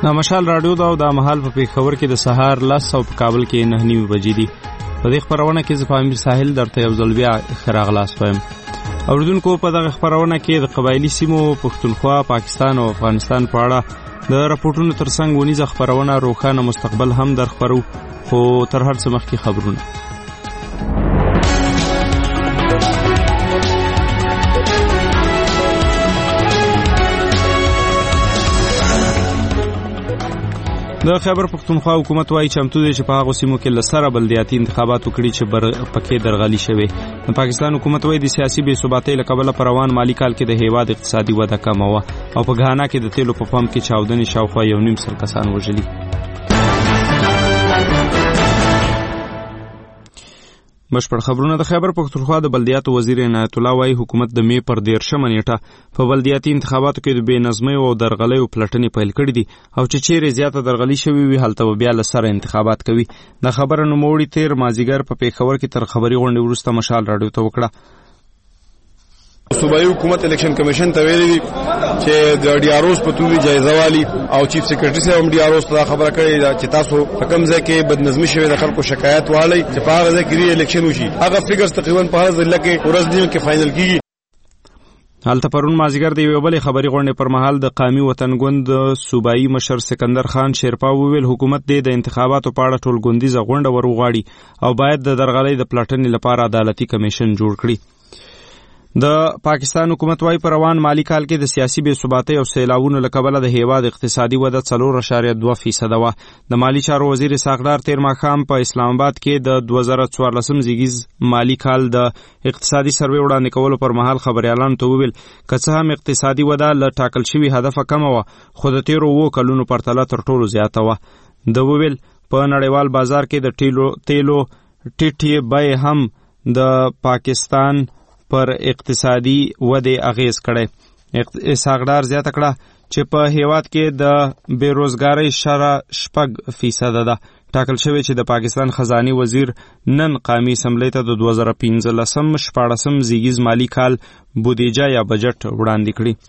د مشال رادیو دا او د مهال په پیښور کې د سهار 10 او په کابل کې 9:30 بجې دي. په دې خبرونه کې زه امیر ساحل درته یو ځل بیا خراغلاس وایم. اوریدونکو په دغه خبرونه کې د قبایلی سیمو پښتونخوا، پاکستان او افغانستان په اړه د راپورټونو ترڅنګ ونیزه خبرونه روښانه مستقبل هم درخبرو، خو تر هر څه مخکې خبرونه. د خیبر پښتونخوا حکومت وايي چمتو دی چې په هغو سیمو کې له سره بلدیاتي انتخابات وکړي چې پکې درغلي شوي. د پاکستان حکومت وايي د سیاسي بې ثباتۍ له کبله په روان مالي کال کې د هیواد اقتصادي وده کمه وه او په غانا کې د تیلو په پمپ کې چاودنې شاوخوا 1.5 کسان وژلي. بشپړ خبرونه. د خیبر پښتونخوا د بلدیاتو وزیر عنایت الله وايي حکومت د می پر 13 نیټه په بلدیاتي انتخاباتو کې د بې نظمۍ او درغلیو پلټنې پیل کړې دي او چې چیرې زیاته درغلي شوي وي هلته بیا له سره انتخابات کوي. د خبره نوموړي تیر مازیګر په پیښور کې تر خبري غونډې وروسته مشال راډیو ته وکړه. صوبایي حکومت الیکشن کمیشن ته ویلي دي چې د ډي آر اوز په توګه جایزه والی او چیف سیکریټري صاحب هم ډي آر اوز ته خبره کړې ده چې تاسو په کوم ځای کې بدنظمي شوې د خلکو شکایت والی چې په هغه ځای کې الیکشن وشي. هغه فګرز تقریبا په هر ضلع کې ورځ نیمه کې فائنل کیږي. هلته پرون مازیګر د یوې بلې خبري غونډې پر مهال د قامي وطن ګوند صوبایي مشر سکندر خان شیرپا وویل حکومت د انتخاباتو په اړه ټولګوندیزه غونډه ورغواړي او باید د درغلۍ د پلاټنې لپاره عدالتي کمیشن جوړ کړي. د پاکستان حکومت وايي په روان مالی کال کې د سیاسي بې ثباتۍ او سیلاوونو له کبله د هیواد اقتصادي وده 4.2% وه. د مالی چارو وزیر اسحاق تیر ماښام په اسلام آباد کې د 2014 زیږیز مالی کال د اقتصادي سروې وړاندې کولو پر مهال خبريالانو ته وویل که څه هم اقتصادي وده له ټاکل شوي هدفه کمه وه خو د تیرو 2 کلونو پرتله تر ټولو زیاته وه. د وویل په نړیوال بازار کې د تیلو ټیټې بیې هم د پاکستان پر اقتصادي وده اغیز کړي. اسحاق زیاته کړه چې په هیواد کې د بیروزګاری شرح 6% ده. ټاکل شوی چې د پاکستان خزاني وزیر نن قومي اسمبلی ته د 2015-14 زیږیز مالی کال بودیجه یا بجټ وړاندې کړي.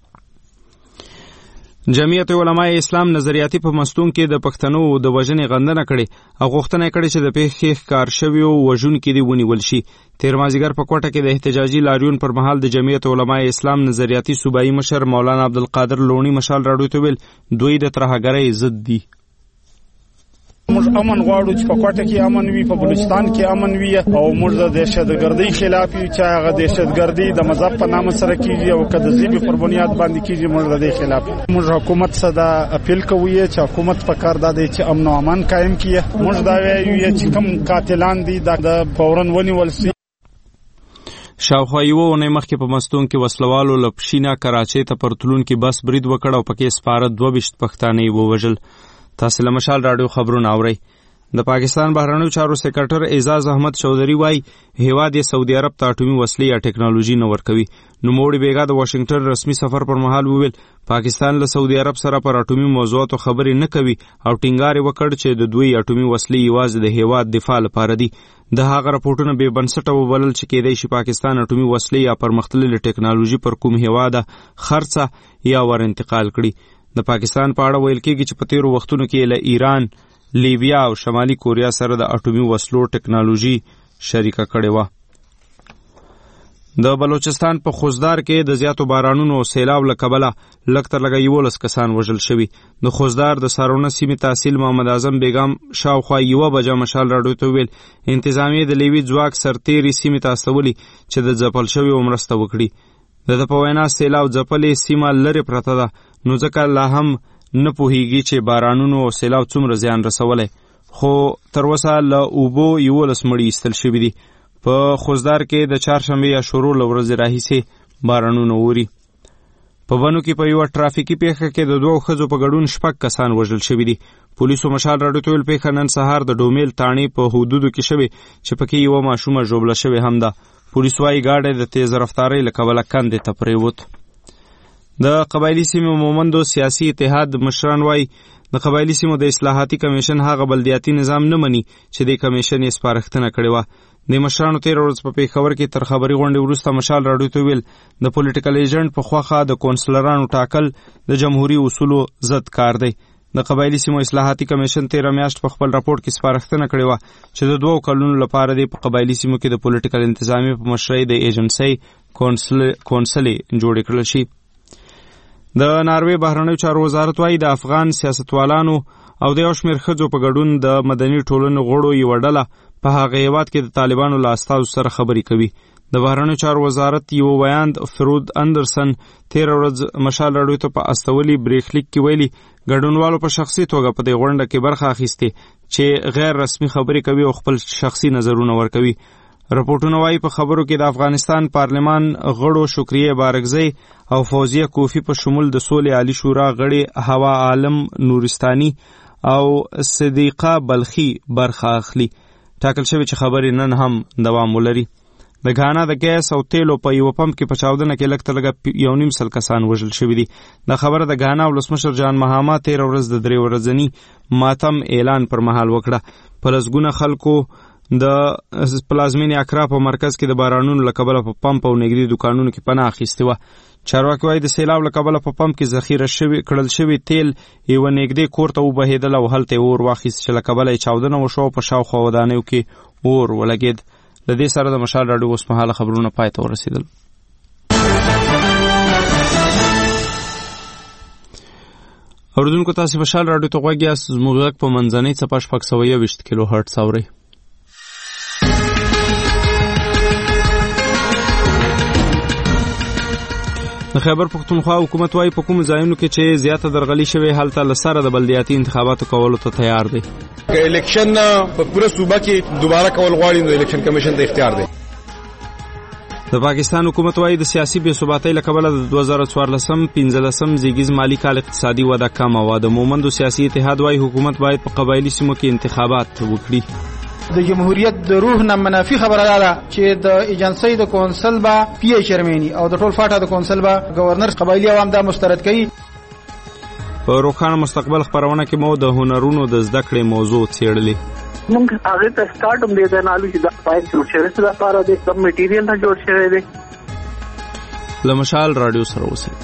جمعیت علماء اسلام نظریاتي په مستون کې د پښتنو د وژنې غندنه کړي او غوښتنه کړي چې د پیښې ښکار شوي وژونکي دې ونیول شي. تیر مازیګر په کوټه کې د احتجاجي لاریون پر مهال د جمعیت علماء اسلام نظریاتي صوبایي مشر مولانا عبدالقادر لونی مشال راډیو ته ویل دوی د ترهګرۍ ضد دي. موږ امن غواړو چې په کوټه کې امن وي، په بلوچستان کې امن وي او موږ د دهشتګردۍ خلاف یو چې هغه دهشتګردي د مذهب په نامه سره کیږي او که د ژبې پر بنیاد باندې کیږي موږ د دې خلاف. موږ حکومت سره اپیل کوو چې حکومت په کار ده چې امن او امان قائم کړي. موږ دا وایو چې کوم قاتلان دي د فورن ونیول شي. شاوخوا یوه اونۍ مخکې په مستون کې وسلوالو له پشینه کراچۍ ته پر تلونکي بس برید وکړ او پکې سپاره 22 پښتانه یې ووژل. تاسو له مشال راډیو خبرونه اورئ. د پاکستان بهرنیو چارو سیکرټر اعزاز احمد چودھری وايي هیواد یې سعودي عرب ته اټومي وسلې یا ټیکنالوژي نه ورکوي. نوموړي بیګا د واشنگټن رسمي سفر پر مهال وویل پاکستان له سعودي عرب سره پر اټومي موضوعاتو خبرې نه کوي او ټینګار وکړ چې د دوی اټومي وسلې یوازې د هیواد دفاع لپاره دي. د هغه راپورټونه بې بنسټه وبلل چې کېدای شي پاکستان اټومي وسلې یا پرمختللې ټیکنالوژي پر کوم هیواد خرڅه یا ور انتقال کړي. د پاکستان په اړه ویل کېږي چې په تیرو وختونو کې له ایران، لیبیا او شمالي کوریا سره د اټومي وسلو ټیکنالوژي شریکه کړې وه. د بلوچستان په خوزدار کې د زیاتو بارانونو او سیلاب له کبله لږ تر لږه 11 کسان وژل شوي. د خوزدار د سارونه سیمې تحصیل محمد اعظم بیګم شاوخوا 1 بجه مشال راډیو ته ویل انتظامیه د لیوي ځواک سرتیري سیمې ته استولي چې د ځپل شویو مرسته وکړي. د په وینا سیلاب ځپلې سیمه لرې پرته ده نو ځکه لا هم نه پوهیږي چې بارانونو او سیلاب څومره زیان رسولی، خو تر اوسه له اوبو 11 مړي ایستل شوي دي. په خوزدار کې د چهارشنبې یا شروع له ورځې راهیسې بارانونه اوري. په بنو کې په یوه ټرافیکي پیښه کې د 2 ښځو په ګډون 6 کسان وژل شوي دي. پولیسو مشال راډیو ته ویل پیښه نن سهار د ډومیل تاڼې په حدودو کې شوې چې پکې یوه ماشومه ژوبله شوې هم ده. پولیس وايي ګاډی د تیز رفتارۍ له کبله کندې ته پرېوت. د قبایلی سیمو مومندو سیاسي اتحاد مشران وايي د قبایلی سیمو د اصلاحاتي کمیشن هغه بلدیاتي نظام نه مني چې د کمیشن یې سپارښتنه کړې وه. د مشرانو تیر ورځ په پیښور کې تر خبري غونډې وروسته مشال راډیو ته ویل د پولیټیکل ایجنټ په خوخه د کونسلرانو ټاکل د جمهوریت اصولو ضد کار دی. د قبایلی سیمو اصلاحاتي کمیشن 13 میاشت په خپل راپورټ کې سپارښتنه کړې وه چې د 2 کلونو لپاره د قبایلی سیمو کې د پولیټیکل انتظامی په مشرۍ د ایجنسۍ کونسلې جوړې کړل شي. د ناروې بهرنیو چارو وزارت وايي د افغان سیاستوالانو او د یو شمېر ښځو په ګډون د مدني ټولنې غړو یوه ډله په هغه هیواد کې د طالبانو له استازو سره خبرې کوي. د بهرنیو چارو وزارت یو بیان فرود اندرسن 13 ورځ مشال راډیو ته په استولي بریخلیک کې ویلي ګډونوالو په شخصي توګه په دې غونډه کې برخه اخیستې چې غیر رسمي خبرې کوي او خپل شخصي نظرونه ورکوي. رپورټونه وايي په خبرو کې د افغانستان پارلمان غړو شکریه بارګزی او فوزیه کوفی په شمول د سولې عالی شورا غړي هوا عالم نورستاني او صدیقه بلخی برخه اخلي. ټاکل شوی چې خبرې نن هم دوام ولري. د غانا د ګیس او تیلو په یو پمپ کې په چاودنه کې لږ تر لږه 1.5 کسان وژل شوي دي. د خبره د غانا ولسمشر جان مهاما 13 ورځ د 3 ورځني ماتم اعلان پر مهال وکړه. په لسګونه خلکو د پلازمینې اکرا په مرکز کې د بارانونو له کبله په پمپ او نږدې دکانونو کې پناه اخیستې وه. چارواکي وايي د سیلاب له کبله په پمپ کې ذخیره کړل شوي تیل یوه نږدې کور ته وبهېدل او هلته یې اور واخیست چې له کبله یې چاودنه وشوه او په شاوخوا ودانیو کې اور ولګېد. د دې سره د مشال راډیو اوسمهاله خبرونه پای ته ورسېدل. اوریدونکو تاسو مشال راډیو ته غوږ یاست. زموږ غږ په منځنۍ څپه 620 کیلو هرټز اورئ. د خیبر پښتونخوا حکومت وايي په کوم ځایونو کې چې زیاته درغلي شوې هلته له سره د بلدیاتي انتخاباتو کولو ته تیار دی. که الیکشن په پوره صوبه کې دوباره کول غواړي نو الیکشن کمیشن ته اختیار دی. د پاکستان حکومت وايي د سیاسي بې ثباتۍ له کبله د 2014-15 زیږیز مالی کال اقتصادي وده کمه وه. د مومندو سیاسي اتحاد وايي حکومت باید په قبایلي سیمو کې انتخابات وکړي. د جمهوریت د روح نه منافي خبره ده چې د ایجنسۍ د کونسل با پی چیرمنی او د ټول فاټا د کونسل با گورنر قبایلی عوام دا مسترد کوي. په روښانه مستقبل خبرونه کې مو د هنرونو د زده کړې موضوع څېړلې. موږ هغه ته سٹارټ هم دې نه الو چې دا فایل جوړ شوی د لپاره د کوم میټیریال نه جوړ شوی دی. له مشال راډیو سره اوسئ.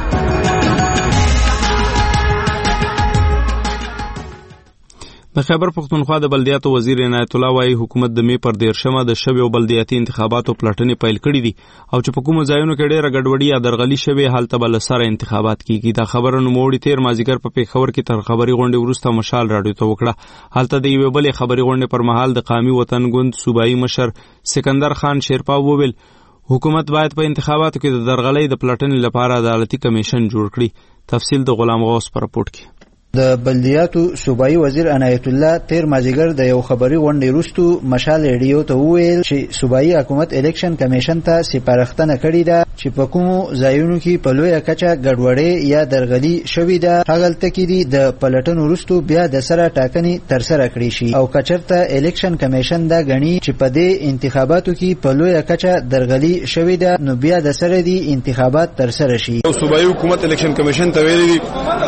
د خیبر پښتونخوا د بلدیاتو وزیر عنایت الله وايي حکومت د می پر 13 د شویو بلدیاتي انتخاباتو پلټنې پیل کړې دي او چې په کومو ځایونو کې ډېره ګډوډي یا درغلي شوې هلته به له سره انتخابات کیږي. دا خبره نوموړي 13 مازدیګر په پېښور کې تر خبري غونډې وروسته مشال راډیو ته وکړه. هلته د یوې بلې خبري غونډې پر مهال د قومي وطن ګوند صوبایي مشر سکندر خان شیرپا وویل حکومت باید په انتخاباتو کې د درغلۍ د پلټنې لپاره عدالتي کمیشن جوړ کړي. تفصیل د غلام غوث پر راپورټ کې. د بلدیاتو صوبایي وزیر عنایت الله 13 مازدیګر د یو خبري غونډې وروسته مشال ریډیو ته وویل چې صوبایي حکومت الیکشن کمیشن ته سپارښتنه کړې ده چې په کومو ځایونو کې په لویه کچه ګډوډي یا درغلي شوې ده هغلته کې د پلټنو وروسته بیا د سره ټاکنې ترسره کړې شي او کچرته الیکشن کمیشن دا غني چې په دې انتخاباتو کې په لویه کچه درغلي شوې ده نو بیا د سره دي انتخابات ترسره شي. صوبایي حکومت الیکشن کمیشن ته ویلي دي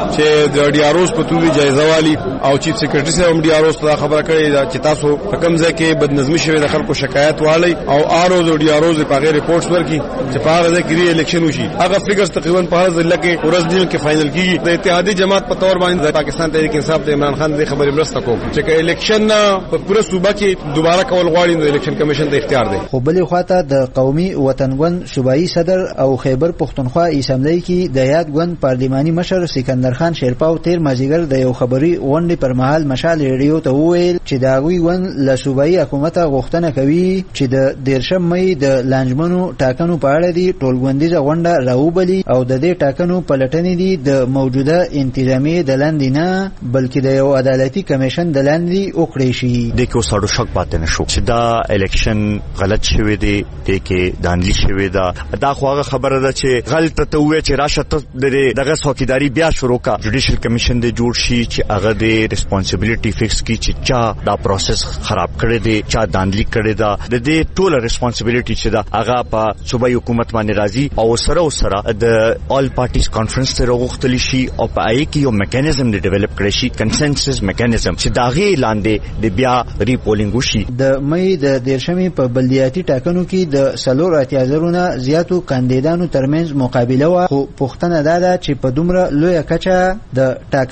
چې د ډیاروز په توګه جایزه والی او چیف سیکریټری صاحب هم ډیاروز ته خبره کړې ده چې تاسو په کوم ځای کې بدنظمي شوې د خلکو شکایت والی او آروز او ډیاروز په غیر ریپورټس ورکړي چې په هغه ځای کې الیکشن وشي. هغه فګرز تقریبا په هر ضلع کې ورځ دی کې فائنل کیږي. د اتحادی جماعت په تور باندې پاکستان تحریک انصاف د عمران خان د خبرې مرسته کوي چې الیکشن په پوره صوبه کې دوباره کول غواړي نو الیکشن کمیشن ته اختیار دی. خو بلې خواته د قومي وطن ګوند صوبایي صدر او خیبر پښتونخوا اسمبلی کې د یاد ګوند پارلماني مشر سکندر خان شیرپا 13 مازدیګر د یو خبري غونډې پر مهال مشال ریډیو ته وویل چې د هغوی ګوند له صوبایي حکومت غوښتنه کوي چې د 13 مې د لانجمنو ټاکنو په اړه دي ټولګوندیزه غونډه راوبلي او د دې ټاکنو پلټنې دي د موجوده انتظامی د لاندې نه بلکې د یو عدالتي کمیشن د لاندې وکړي شي. د کو سړو شک پاتې نشو چې دا الیکشن غلط شوی دی د کې دانلی شوی دا خو هغه خبره ده چې غلط ته وې چې راشه ته دغه څوکیداری بیا شروع کا جوډیشل کمیشن د جوړ شي چې هغه د ریسپانسیبিলিټي فکس کی چې چا دا پروسس خراب کړی دی چا دانلی کړی دا د دې ټول ریسپانسیبিলিټي چې دا هغه په صوبایي حکومت باندې راځي او سره د آل پارټیز کانفرنس ته راغوښتل شي او په آی کې یو میکانیزم دی ډیولپ کړی شي کنسنسس میکانیزم چې داغه لاندې د بیا ریپولینګ وشي. د مې د 13 په بلدیاتي ټاکنو کې د سلور اتیازرونه زیاتو کاندیدانو ترمنځ مقابله و خو پښتنه ده چې په دومره لویه کچه د ټاکنو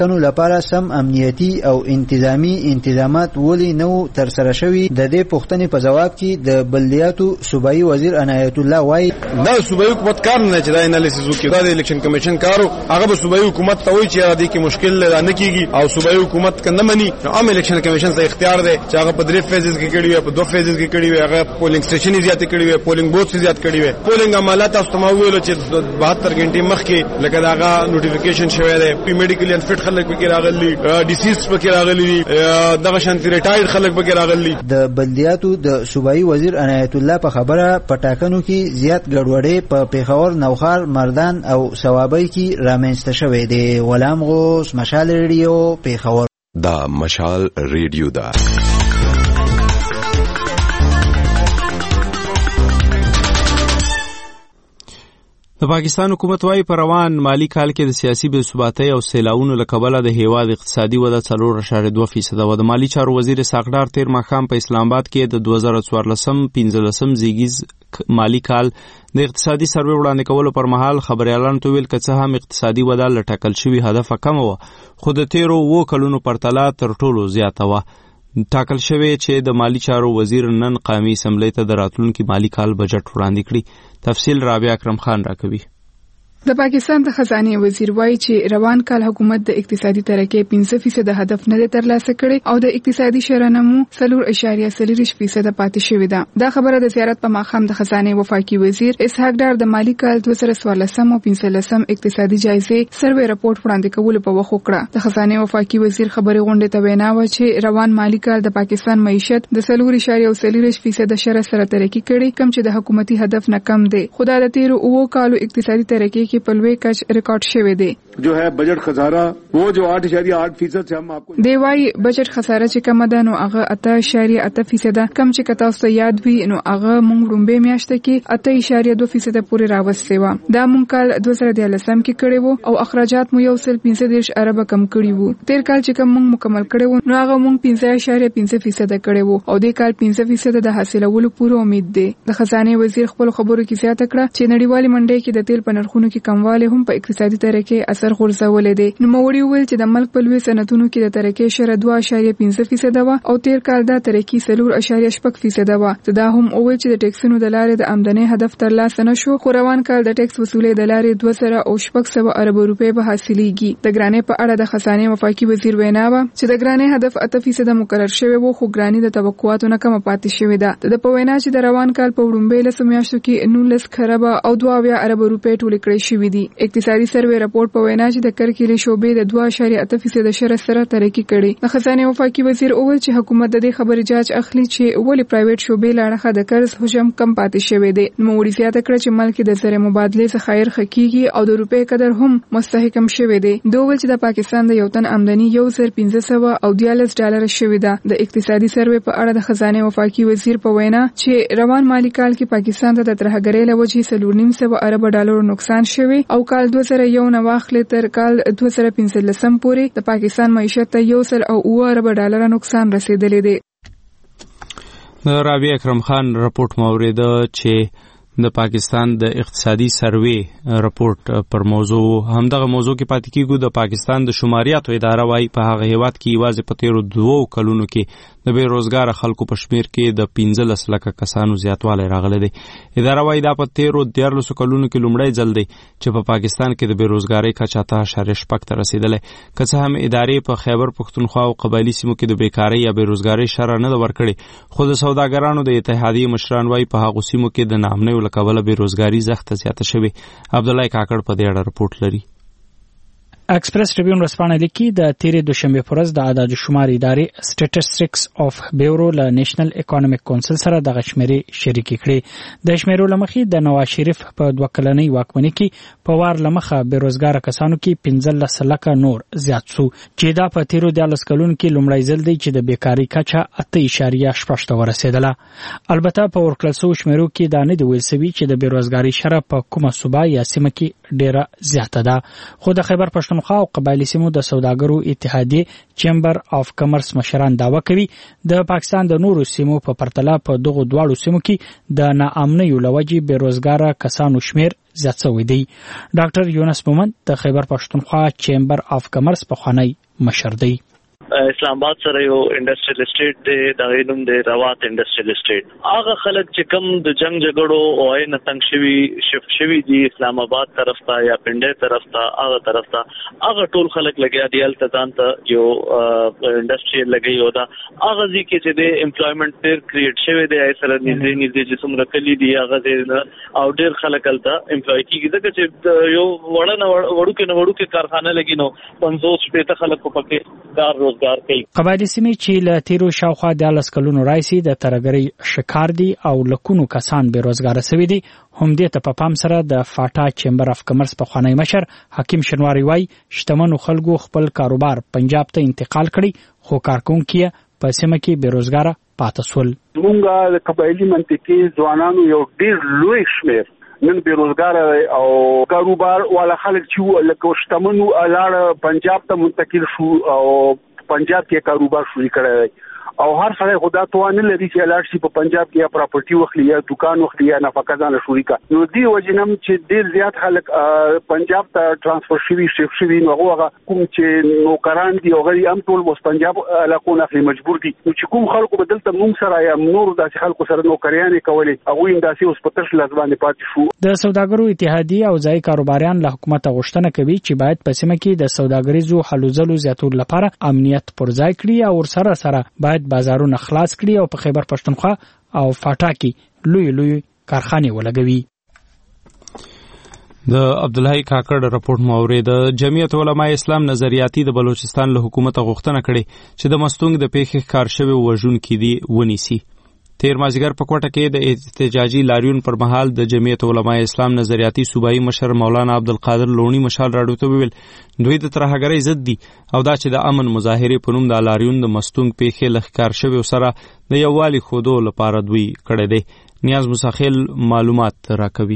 ټاکنو لپاره سم امنیتي او انتظامی انتظامات ولې نو تر سره شوي. د دې پوښتنې په جواب کې د بلدیاتو صوبایي وزیر عنایت الله وایي دا صوبایي حکومت کار نه چې دا انالیسیس وکړي، دا د الیکشن کمیشن کارو، هغه به صوبایي حکومت ته وایي چې دې کې مشکل نه کیږي او صوبایي حکومت کنه مني. عام الیکشن کمیشن ته اختیار دی چې هغه په 3 فیزز کې کړي وي، په 2 فیزز کې کړي وي، هغه پولینګ سټیشن زیات کړي وي، پولینګ بوث زیات کړي وي. پولینګ عملیات تاسو ته ویل چې 72 غنټې مخکې لکه داغه نوټیفیکیشن شوی دی، پی میډیکل انفټ خلک پکې راغلي، ډیسیز پکې راغلي، دغه شانتي ریټایرډ خلک پکې راغلي. د بلدیاتو د صوبایي وزیر عنایت الله په خبره په ټاکنو کې زیات ګډوډي په پیښور، نوخار، مردان او ثوابۍ کې رامنځته شوې ده. غلام غوث، مشال ریډیو، پیښور. دا مشال ریډیو ده. د پاکستان حکومت وايي په روان مالی کال کې د سیاسي بې ثباتۍ او سیلاونو له کبله د هیواد اقتصادي وده 4.2% و. د مالی چارو وزیر ساقدار تیر ماښام په اسلام آباد کې د 2014-15 زیږیز مالی کال د اقتصادي سروې وړاندې کولو پر مهال خبريالانو ته ویل که څه هم اقتصادي وده له ټاکل شوي هدفه کمه وه، خو د تیرو 2 کلونو پرتله تر ټولو زیاته وه. ټاکل شوی چې د مالی چارو وزیر نن قومي اسمبلی ته د راتلونکي مالی کال بجټ وړاندې کړي. تفصیل رابعه اکرم خان راکوي. د پاکستان د خزانه وزیر وایي چې روان کال حکومت د اقتصادي ترقۍ 5% هدف نه ترلاسه کړي او د اقتصادي شرانمو 4.4% پاتې شوې ده. دا خبره د زیارت په ماښام د خزانه وفاقي وزیر اسحاق ډار د مالی کال 2014 او 15 اقتصادي جایزې سروې راپورټ وړاندې کولو په وخت وکړه. د خزانه وفاقي وزیر خبري غونډه ته وینا و چې روان مالی کال د پاکستان معیشت د 4.4% سره ترقی کړي، کم چې د حکومتي هدف نه کم دی. خدای د تیرو 2 کالو اقتصادي ترقۍ کې په لوی کچ ریکارډ شوی دی. जो है बजट खसारा वो जो 8.8% से हम आपको دی وای بجټ خساره چې کم ده نو هغه 8.8% کم چې کتا اوس یاد وي نو هغه مونږ رومبه میاشته کې 8.2% پورې راوستي و. دا مونږ کال 2013 کې کړی وو او اخراجات مو یو سل 15 ارب کم کړی وو. تیر کال چې کم مونږ مکمل کړی وو نو هغه مونږ 15.5% کړی وو او د کال 15% د حاصلولو پوره امید دی. د خزانه وزیر خپل خبرو کې زیاته کړه چې نړیوالې منډۍ کې د تیل په نرخونو کې کموالی هم په اقتصادي ترقۍ اثر غورځولې دی. نو موري ویل چې د ملک په لوی صنعتونو کې د ترقۍ شره 2.5% و او تیر کال دا ترقۍ 4.6% و. دا هم ویل چې د ټیکسونو د لارې د آمدنی هدف ترلاسه نشو، خو روان کال د ټیکس وصولې د لارې 2.6 ارب روپۍ به حاصلېږي. د ګرانۍ په اړه د خزانه وفاقي وزیر وینا و چې د ګرانۍ هدف 8% مقرر شوی وو، خو ګرانۍ د توقعاتو نه کم پاتې شوی ده. د په وینا چې د روان کال په وړاندې له میاشتو کې 19 خراب او 2 ارب روپۍ ټول کړی شوی دي. اقتصادي سروې راپورټ په وینا چې د کرکیلې شوبې د 2.8% شره ترقی کړي. د خزانه وفاقي وزیر اول چې حکومت د دې خبرې جاج اخلي چې ولې پرایویټ شوبې لاړه د قرض حجم کم پاتې شوی دی. نو وړي زیاته کړ چې ملک د زر مبادله څخه خیر خکېږي او د روپې قدر هم مستحکم شوی دی. دوی چې د پاکستان د یو تن آمدنی $1514 شوی ده. د اقتصادي سروې په اړه د خزانه وفاقي وزیر په وینا چې روان مالی کال کې پاکستان ته د ترهګرۍ له وجې $9.5 ارب نقصان شوی او کال 2001 نه واخلې تر کال 2015 پورې د پاکستان معیشت ته $1.9 ارب نقصان رسیدلی دی. رابعه اکرم خان رپورټ موریده چې د پاکستان د اقتصادي سروې رپورټ پر موضوع همدغه موضوع کې پاتې کیږو. د پاکستان د شماریاتو اداره وايي په هغه هیواد کې یوازې په تیرو 2 کلونو کې د بیروزګار خلکو په شمیر کې د 15 لکه کسانو زیاتوالی راغلی دی. اداره وايي دا په تیرو 13 کلونو کې لومړی ځل دی چې په پاکستان کې د بیروزګاری کچه 8.6 ته رسیدلی. که څه هم ادارې په خیبر پښتونخوا او قبایلي سیمو کې د بیکارۍ یا بیروزګاری شرح نه ده ورکړې، خو د سوداګرانو د اتحادیې مشران وايي په هغو سیمو کې د ناامنۍ له کبله بیروزګاری زیاته زیاته شوې. عبدالله کاکړ په دې اړه رپورټ لري. ایکسپریس ټریبیون ورسپانه لیکي د تیرې دوشنبه پر ورځ د اعداد شمار ادارې سټیټسټکس اف بیورو له نېشنل اکونومیک کونسل سره د غشمري شریکي کړي. د شمیرو لمخې د نواز شریف په 2 کلنۍ واکمنۍ کې په وار لمخه بیروزګار کسانو کې 15 لکه نور زیات شو، چې دا په تیرو 14 کلونو کې لومړی ځل دی چې د بیکاری کچه 8.8 ته ورسېدله. البته په ورکړل شوو شمیرو کې دا نه دی ویل شوي چې د بیروزګاری شرح په کومه صوبه یا سیمه کې ډیره زیاته ده. خو د خیبر پښتونخوا پښتونخوا او قبایلی سیمو د سوداګرو اتحادیې چیمبر اف کمرس مشران دعوه کوي د پاکستان د نورو سیمو په پرتله په دغو دواړو سیمو کې د ناامنیو له وجې بېروزګاره کسانو شمیر زیات شوی دی. ډاکټر یونس مومند د خیبر پښتونخوا چیمبر اف کمرس پخوانی مشر دی. اسلام آباد سره یو انډستریل اسټیټ دی، د غینوم د روات انډستریل اسټیټ. هغه خلک چې کم د جنگ جګړو او نه تنگ شوی شفت شوی دي اسلام آباد طرف ته یا پنډه طرف ته هغه طرف ته هغه ټول خلک لګیا دي التزام ته یو انډستریل لګي او دا هغه ځکه چې د امپلویمنت ډیر کریټ شوی دی سره نږدې چې څومره کلی دی هغه او ډیر خلک الته امپلوي کیږي ځکه چې یو وړو کې کارخانه لګي نو 500 شپږ خلک په پکې کار قبایلی سیمې چې له تیرو شاوخوا 10 کلونو راځي د ترګری شکار دي او لکونو کسان بیروزګار شوي دي. همدې ته په پام سره د فاټا چیمبر اف کمرس په خوانی مشر حکیم شنواری وای شتمنو خلکو خپل کاروبار پنجاب ته انتقال کړي خو کارکونکو په سیمه کې بیروزګار پاتې شول. موږ د قبایلی منطقې ځوانانو یو ډیر لوی شمیر نن بیروزګار او کاروبار والا خلک چې لکه شتمنو الاړ پنجاب ته منتقل شو او پنجاب کې کاروبار شروع کړی او هر سړی خدا توانه لري چې لاړ شي په پنجاب کې یا پراپرټي وخلی یا دکان وخلی یا نفقه ځان شروع کا. نو دی وجنم چې ډیر زیات خلک پنجاب ته ترانسفر شوي شیف شوي نو هغه کوم چې نوکران دي او غړي هم ټول وس پنجاب علاقو نه مجبور دي. نو چې کوم خلکو بدلته موږ سره یا نور داسې خلکو سره نوکریان کولې هغه انداسي اوس په تر لازمانه پاتې شو. د سوداګرو اتحادیه او ځای کاروباریان له حکومت غوښتنه کوي چې باید په سیمه کې د سوداګریزو حلو ځلو زیاتولو لپاره امنیت پرځای کړي او سره باید بازارونه خلاص کړي او په خیبر پښتونخوا او فاټا کې لوی کارخانه ولګوي. د عبدالحی کاکړ رپورټ موري د جمعیت علماء اسلام نظریاتي د بلوچستان له حکومت غوښتنه کړي چې د مستونګ د پیښې کار شوی وژونکو دي ونیسي. تیر مازیګر په کوټه کې د احتجاجي لاریون پر مهال د جمعیت علماء اسلام نظریاتي صوبایي مشر مولانا عبدالقادر لونی مشال راډیو ته ویل دوی د ترهګرۍ ضد دي او دا چې د امن مظاهره په نوم د لاریون د مستونګ پیښې لخکار شوی سره د یووالي خودو لپاره دوی کړی دی. نیاز مساخیل معلومات راکوي.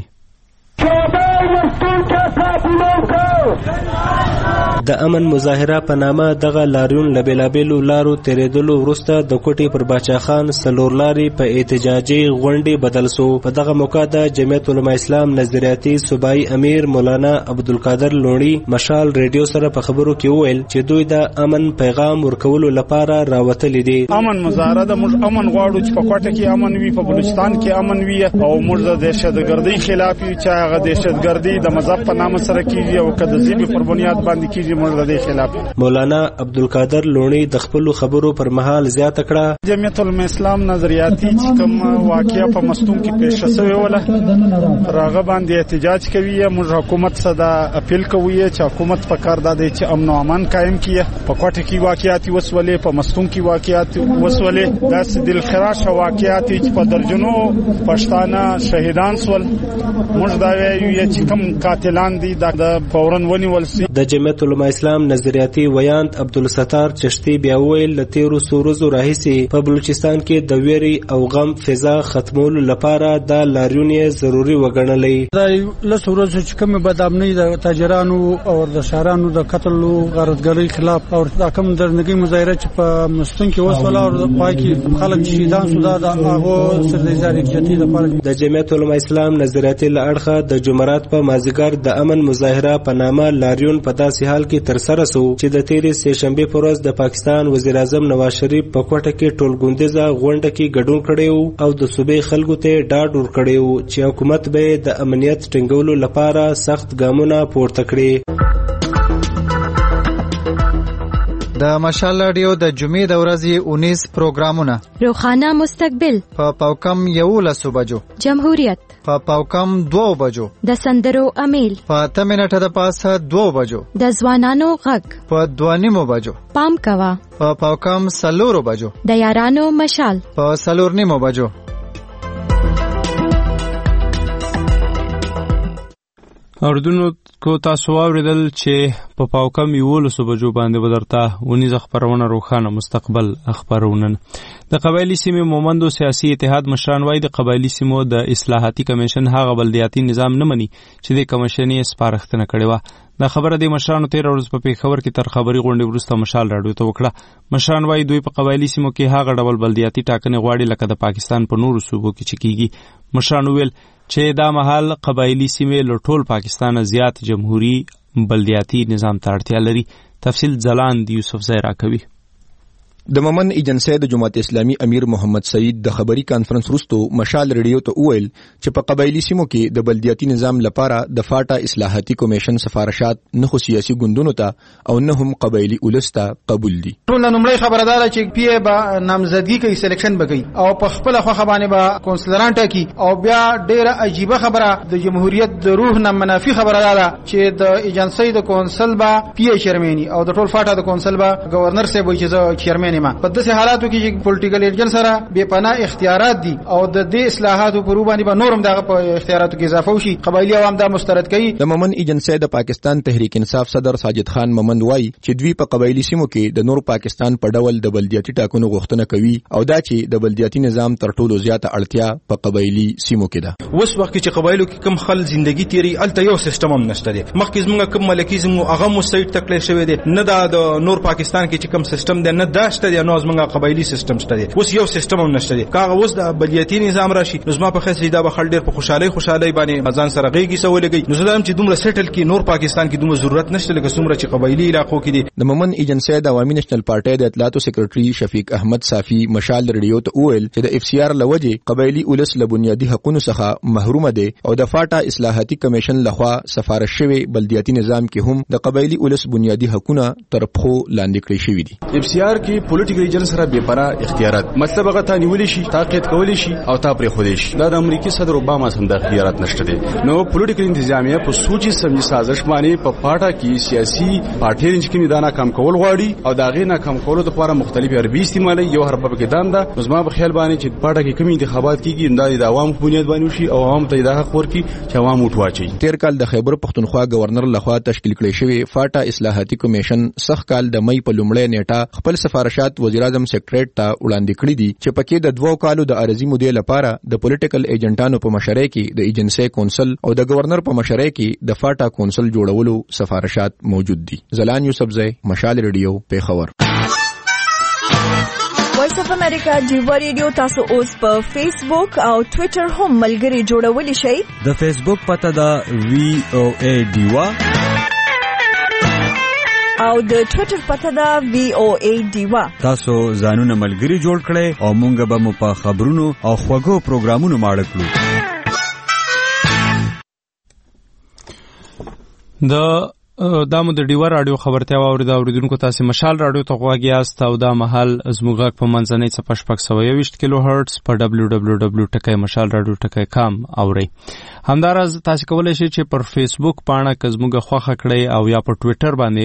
د امن مظاهره په نامه دغه لاریون لبیلابیلو لارو تیریدلو وروسته د کوټې پر باچا خان سلور لاري په احتجاجي غونډې بدل سو. په دغه موقع د جمعیت علماء اسلام نظریاتي صوبایي امیر مولانا عبدالقادر لونی مشال ریډیو سره په خبرو کې وویل چې دوی د امن پیغام ورکولو لپاره راوتلي دي. امن مظاهره د موږ امن غواړو چې په کوټه کې امن وي، په بلوچستان کې امن وي او موږ د دهشتګردۍ خلاف یو چې هغه دهشتګردي د مذهب په نامه سره کیږي او کده ذبح پر بنیاد باندې کیږي. مولانا عبدالقادر لونی د خپل خبرو پر مهال زیاته کړه جمعیت علماء اسلام نظریاتي چې کوم واقعیا په مستون کې پیښ شوی وله راغه باندې احتجاج کوي. موږ حکومت صدا اپیل کوي چې حکومت په کار دادې چې امن او امان قائم کړي. په کوټه کې واقعیات وسولې، په مستون کې واقعیات وسولې، داس دلخراش واقعیات چې په درجنو پښتانه شهیدان سول. موږ دا وایو چې کوم قاتلان دي د فورن ونیول سي. د جمعیت علماء اسلام نظریاتي ویاند عبدالستار چشتي بیا ویل ل تیرو سورزو راهسي په بلوچستان کې د ویري او غم فضا ختمولو لپاره د لاریون ضروري وګڼلې. دا له سورزو چې کوم بدامنۍ د تاجرانو او د شهرانو د قتل او غارتګرۍ خلاف او د کوم درنګي مظاهره چې په مستون کې وسوله او د پاکي خلک شهیدان سودا د هغه سره ځاري کېتی لپاره د جمعیت علماء اسلام نظریاتي لړخه د جمعرات په مازیګر د امن مظاهره په نامه لاریون په داسې حال کې تر سره سو چې د تیرې سه شنبه پر ورځ د پاکستان وزیر اعظم نواز شریف په کوټه کې ټولګوندیزه غونډه کې ګډون کړیو او د صوبې خلکو ته ډاډ ورکړیو چې حکومت به د امنیت ټینګولو لپاره سخت ګامونه پورته کړي. د مشال رادیو د جمعې د ورځې 19 پروګرامونه: روخانه مستقبل په پاوکم 11 بجو، جمهوریت په پاوکم 2 بجو، د سندرو امیل په 8 منټه د پاسه 2 بجو، د ځوانانو غږ په 2:30 بجو، پام کوا په پاوکم 4 بجو، د یارانو مشال په 4:30 بجو. اردونو کو تاسو اوریدل چې په پاوکم 11 بجو باندې بدرته ونیز خبرونه روخانه مستقبل خبرونه. د قبایلی سیمې مومندو سیاسي اتحاد مشران وایي د قبایلی سیمو د اصلاحاتي کمیشن هغه بلدیاتي نظام نه مني چې د کمیشن یې سپارښتنه کړې و. دا خبره د مشرانو 13 ورځ په پیښور کې تر خبري غونډې وروسته مشال راډیو ته وکړه. مشران وايي دوی په قبایلی سیمو کې هغه ډول بلدیاتي ټاکنې غواړي لکه د پاکستان په نورو صوبو کې چې کیږي. مشران ویل چې دا مهال قبایلی سیمې له ټول پاکستان زیات جمهوریت بلدیاتي نظام ته اړتیا لري. تفصیل ځلاند یوسف زیرا کوي. د مومن ایجنسی د جماعت اسلامي امیر محمد سعید د خبري کانفرنس وروسته مشال ریډیو ته وویل چې په قبایلی سیمو کې د بلدیاتي نظام لپاره د فاټا اصلاحاتي کمیشن سفارشات نه خو سیاسي ګوندونو ته او نه هم قبایلی اولس ته قبول دي. ټول نمړی خبردار چې پی به نامزدګي کوي سلیکشن بکړي او په خپل خو باندې به کونسلران ټاکي او بیا ډیره عجیبه خبره د جمهوریت د روح نه منافي خبره ده چې د ایجنسی د کونسل به پی چیرمني او د ټول فاټا د کونسل به گورنر صاحب وایي چې چیرمن په داسې حالاتو کې چې پولیټیکل ایجنټ سره بے پناه اختیارات دي او د دې اصلاحاتو پر باندې به نورم دغه په اختیاراتو کې اضافه وشي. قبایلی عوام دا مسترد کوي. د مومن ایجنسی د پاکستان تحریک انصاف صدر ساجد خان مومند وایي چې دوی په قبایلی سیمو کې د نور پاکستان په ډول د بلدیاتي ټاکنو غوښتنه کوي او دا چې د بلدیاتي نظام تر ټولو زیاته اړتیا په قبایلی سیمو کې ده. اوس وخت چې قبایلو کې کم خل ژوندۍ تیری الته یو سیستم هم نشته دی. مخکې زموږ کوم ملکیزم هغه مستعد تکلیف شوی دی نه د نور پاکستان کې چې کوم سیستم دی نه داشته دی نو زموږ قبایلی سیستم شته دی. اوس یو سیستم هم نشته دی. کاغه اوس د بلدیاتي نظام راشي نو زما په خاصه دا به خل ډیر په خوشحالي باندې ځان سره غيږي سوالګي نو زلام چې دومره سیټل کې نور پاکستان کې دومره ضرورت نشته لکه څومره چې قبایلی علاقو کې دي. د مومن ایجنسی د عوامي نېشنل پارټي د اطلاعاتو سیکریټري شفیق احمد صافي مشال ریډیو ته وویل چې د اف سی آر لوجه قبایلی اولس له بنیادی حقوقو څخه محروم دي او د فاټا اصلاحاتي کمیشن لخوا سفارش شوی بلدیاتي نظام کې هم د قبایلی اولس بنیادی حقوقونه تر پخو لاندې کړی شوی دي. اف سی آر کې پولیټیکل ایجنټ سره بے پناه اختیارات مطلب هغه ته نیول شي تاقید کول شي او تا پرې خو دي شي. دا د امریکای صدر اوباما سم د اختیارات نشته دي. نو پولیټیکل انتظامیه په سوچي سمجي سازش باندې په پاټا کې سیاسي پارټي چې کومي دانا کم کول غواړي او دا غي نه کم کولو لپاره مختلفي عربي استعمالي یو هربه کې داندا زما په خیال باندې چې پاټا کې کومي انتخابات کیږي د عوام په بنیاد باندې شي او عوام ته دا حق ورکړي چې عوام وټواچي. تیر کال د خیبر پختونخوا گورنر لخوا تشکیل کړی شوی فاټا اصلاحاتي کمیشن سخ کال د مئی په لومړۍ نیټه خپل سفارشات وزیر اعظم سیکریټریټ ته وړاندې کړی دي چې پکې د 2 کالو د ارزي مودې لپاره د پولیټیکل ایجنټانو په مشرۍ کې د ایجنسی کونسل او د گورنر په مشرۍ کې د فاټا کونسل جوړولو سفارشات موجود دي. زلان یوسفزئی مشال ریډیو پیښور. وایس اف امریکا دیوا ریډیو تاسو اوس په فیسبوک او ټوئیټر هم ملګری جوړولی شئ. د فیسبوک پته دا VOA دیوا او د ټوئیټر پته دا VOA دیوا. تاسو ځانونه ملګری جوړ کړئ او مونږ به مو په خبرونو او خوږو پروګرامونو ماړه کړو. دا مو د ډیوا رادیو خبرتیا واورید اوریدونکو تاسو مشال رادیو ته غواګیاست او دا محل زموږ په منځنۍ صفحه 620 کیلو هرتز په www.mashalradio.com اوري. همدارز تاسو کولای شئ چې پر فیسبوک پاڼه کزموږه خوخه کړئ او یا په ټوئیټر باندې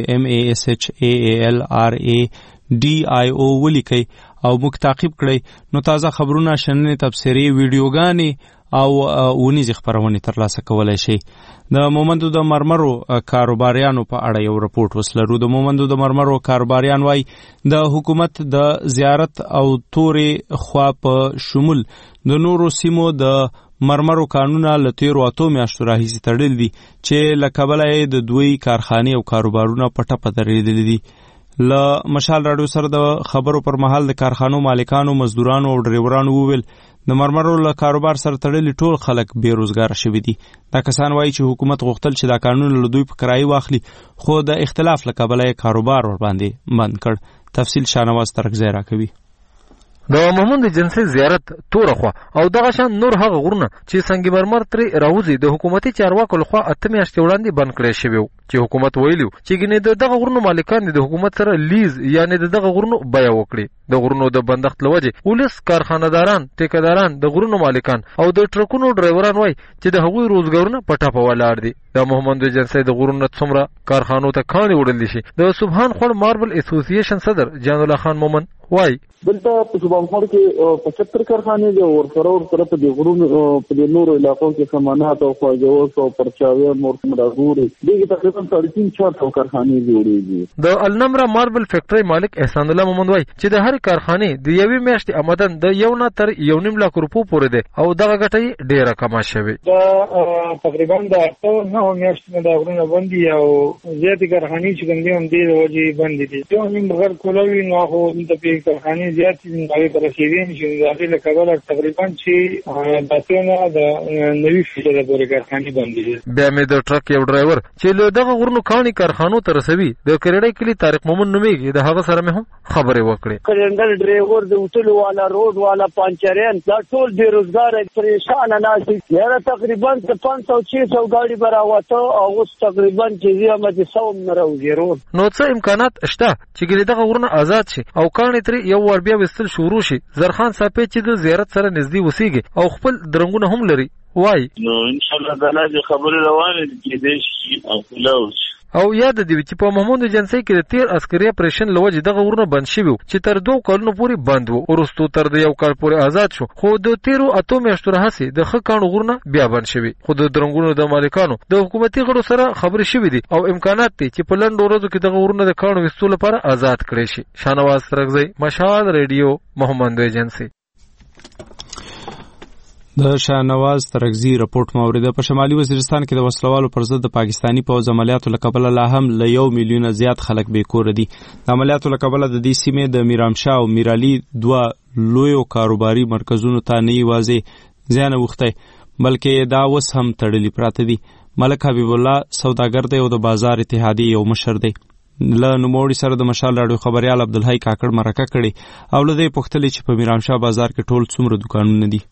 MASHALRADIO ولیکئ او موږ تعقیب کړئ نو تازه خبرونه شننې تبصرې ویډیوګانې او ونیز خبرونه ترلاسه کولای شي. د مومندو د مرمرو کاروباریانو په اړه یو رپورټ وسلرو. د مومندو د مرمرو کاروباریان وای د حکومت د زیارت او تورې خوا په شمول د نورو سیمو د مرمرو قانونه لتیرو اتو میاشتو راهیسې تړل دي چې لکبلای د دوی کارخانه او کاروبارونه پټه پدریدل دي. ل مشال رادیو سره د خبرو پر مهال د کارخانو مالکانو مزدورانو او ډرایورانو وویل د مرمرو له کاروبار سره تړلي ټول خلک بیروزګار شوي دي. دا کسان وایي چې حکومت غوښتل چې دا قانون له دوی په کرایه واخلي خو د اختلاف له کبله کاروبار ور باندې بند کړ. تفصیل شانواز ترکزی راکوي. د مومند جنسي زیارت تورخوا او دغه شان نور هغه غرونه چې سنگ مرمر ترې راوځي د حکومتي چارواکو لخوا 8 میاشتې وړاندې بند کړی شوی چې حکومت ویلو چې ګنې دغه غرونو مالکان د حکومت سره لیز یعنی دغه غرونو بیه وکړي. د غرونو د بندښت لوجه ولس کارخانه‌داران ټیکداران د غرونو مالکان او د ټرکونو ډرایوران وای چې د هغوی روزګارونه پټه په ولاړ دي. د محمد جنسي د غرونو څومره کارخانو ته کاني وړل شي. د سبحان خور ماربل اسوسییشن صدر جان الله خان مومن وای دلته په سبحان خور کې 75 کارخانې دي او سره په دې غرونو په دې نورو علاقو کې سامانات او خواجوس او پرچاوي مور مراغوري دغه تقریبا 350 کارخانې جوړېږي. د النمرا ماربل فیکټری مالک احسان الله مومن وای چې د هر کارخانې د یوې میاشتې آمدن د 1 تر 1.5 لک روپو پورې ده او دغه ګټه ډیره کمه شوه. دا تقریبا د 9 او میاشت نه دا غرونه باندې او زیاتې کارخانې چې کوم دي هم دې وجې باندې دي یو نیم بغیر کولوي نو خو د کارخانې زیاتې هغه پر کېدین چې داخله له کابل تقریبا چې داتونه د 90% پورې کارخانې باندې دي. بیا مې د ټرک یو ډرایور چې له دغه غرونو کاني کارخانو ته رسوي د کریډای کلی طارق مومن نومېږي د هغه سره مې هم خبرې وکړې. کلندر ډرایور د وټلو والا روډ والا پانچریان دا ټول بیروزګار پریشان نه دي. یاره تقریبا 500-600 ګاډي براوته او اوس تقریبا چې زیامت 100 نه راوځي. نو څه امکانات شته چې ګلې دغه غرونه آزاد شي او کاني تر یو ور بیا وستل شروع شي. زرخان صاحب چې د زیارت سره نږدې وسیږي او خپل درنګونه هم لري وای نو ان شاء الله تعالی د خبرې روانه دي د شي او خلاص او یاد دی چې په محمود جنسي کې د تیر عسکري اپریشن لوجه دغه غرونه بند شوی چې تر 2 کلونو پورې بند وو ورستو تر د 1 کال پورې آزاد شو خو د تیرو اتو میاشتو راهسي د خکانو غرونه بیا بند شوی. خو د درنګونو د مالکانو د حکومتي غړو سره خبرې شوې دي او امکانات دي چې په لند ورځو کې دغه غرونه د کانو وستو لپاره آزاد کړي شي. شانواز سرغزي مشال ریډیو محمد جنسي. د شاهنواز ترغزي رپورټ موریده. په شمالي وزیرستان کې د وسلوالو پر ضد د پاکستانی پوځ عملیاتو له کبله لا هم له 1 میلیون زیات خلک بې کور دي. د عملیاتو له کبله د دې سیمې د میرامشاه او میرعلي 2 لویو کاروباري مرکزونو ته نه یوازې زیان اوښتی بلکې دا اوس هم تړلي پراته دي. ملک حبیب الله سوداګر دی او د بازار اتحادیې یو مشر دی. له نوموړي سره د مشال راډیو خبريال عبدالحی کاکړ مرکه کړې او له دې پوښتلې چې په میرامشاه بازار کې ټول څومره دکانونه دي.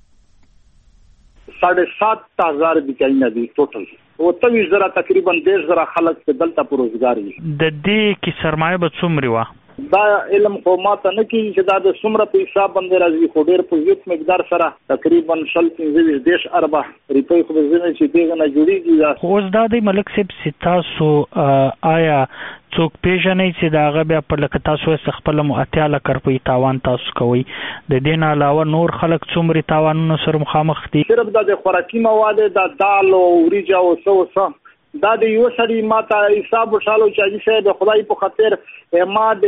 7,500 دکانونه دي ټوټل او 23,000 تقریبا 10,000 خلک په دلته پر روزګار دي. د دې کې سرمایه به څومره و؟ دا علم خو ماته نه کیږي چې دا د څومره په حساب باندې راځي خو ډېر په زیات مقدار سره تقریبا 15 اربع روپۍ خو زموږ چې دغه نه جوړیږي. خو اوس دا د ملک صاحب ستاسو آیا څوک پیژنې چې دا هغه بیا پر لکه تاسو خپل مؤتیاله کړپې تاوان تاسو کوي د دین علاوه نور خلک څومره تاوانونو سره مخامخ دي؟ صرف د خوراکي مواد د دال او وریجه او څه دا د یو سړي ماته حساب وشالو چې د خدای په خاطر ما د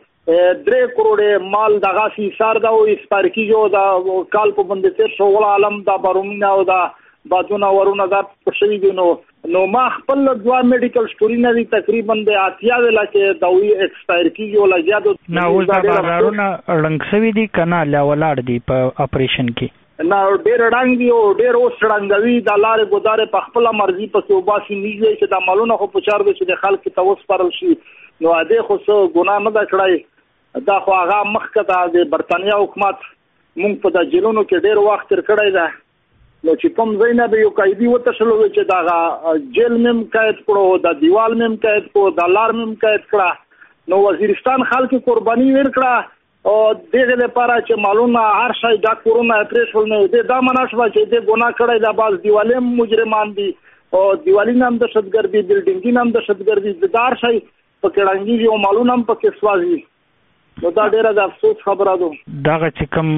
3 کروڑ مال دغه حساب دا او اسپارکی جو دا کال په باندې شو ول عالم دا بارونه او دا بازونه ورونه دا پښوی دي. نو ما خپل 2 میډیکل سټوري نه تقریبا د 80 ولا کې دوی ایکسپایر کیږي او لګیا دو نه اوس دا بازارونه رنګ سوي دي کنه لا ولاړ دي په اپریشن کې نه ډېر رنګ دی او ډېر اوس رنګوي د لارې ګودارې په خپل مرزي په توباسي نیږي چې د مالونو خو پچار دي چې د خلک ته وسپارل شي. نو اده خو څه ګناه نه دا کړای دا خو هغه مخکې د برتانیا حکومت مونږ په د جیلونو کې ډېر وخت تر کړای دا. نو چې کوم زینب یو قایدی وته شلو چې دا جیل مم قید کړو د دیوال مم قید کړو د لار مم قید کړه. نو وزیرستان خلک قرباني ورکړه او دغه لپاره چې معلومه هر شي دا کورونا اپریشن نه دی دا مناسبه چې د ګناه کړی دا باز دیوالې مجرمان دي او دیوالي نام د شتګردي بلډینګي نام د شتګردي دار شي په کړهنګي او معلومه هم پکې سوازي. نو دا ډیره د افسوس خبره ده. دغه چې کوم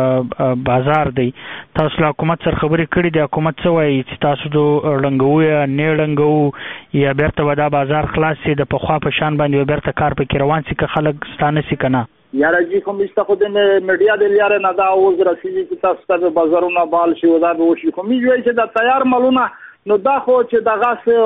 بازار دی تاسو له حکومت سره خبرې کړې دي حکومت څه وایي چې تاسو د رنګو یا نه رنګو یا بیرته ودا بازار خلاص شي د پخوا په شان باندې بیرته کار پکې روان شي که خلک ستانه شي کنه؟ یاره جی خو مشته خو د میډیا د لیاره نه دا اوس رسیدي چې تاسو ته بازارونه بال شي ودا به وشي خو می وایي چې دا تیار مالونه نو دا خو چې دغه څه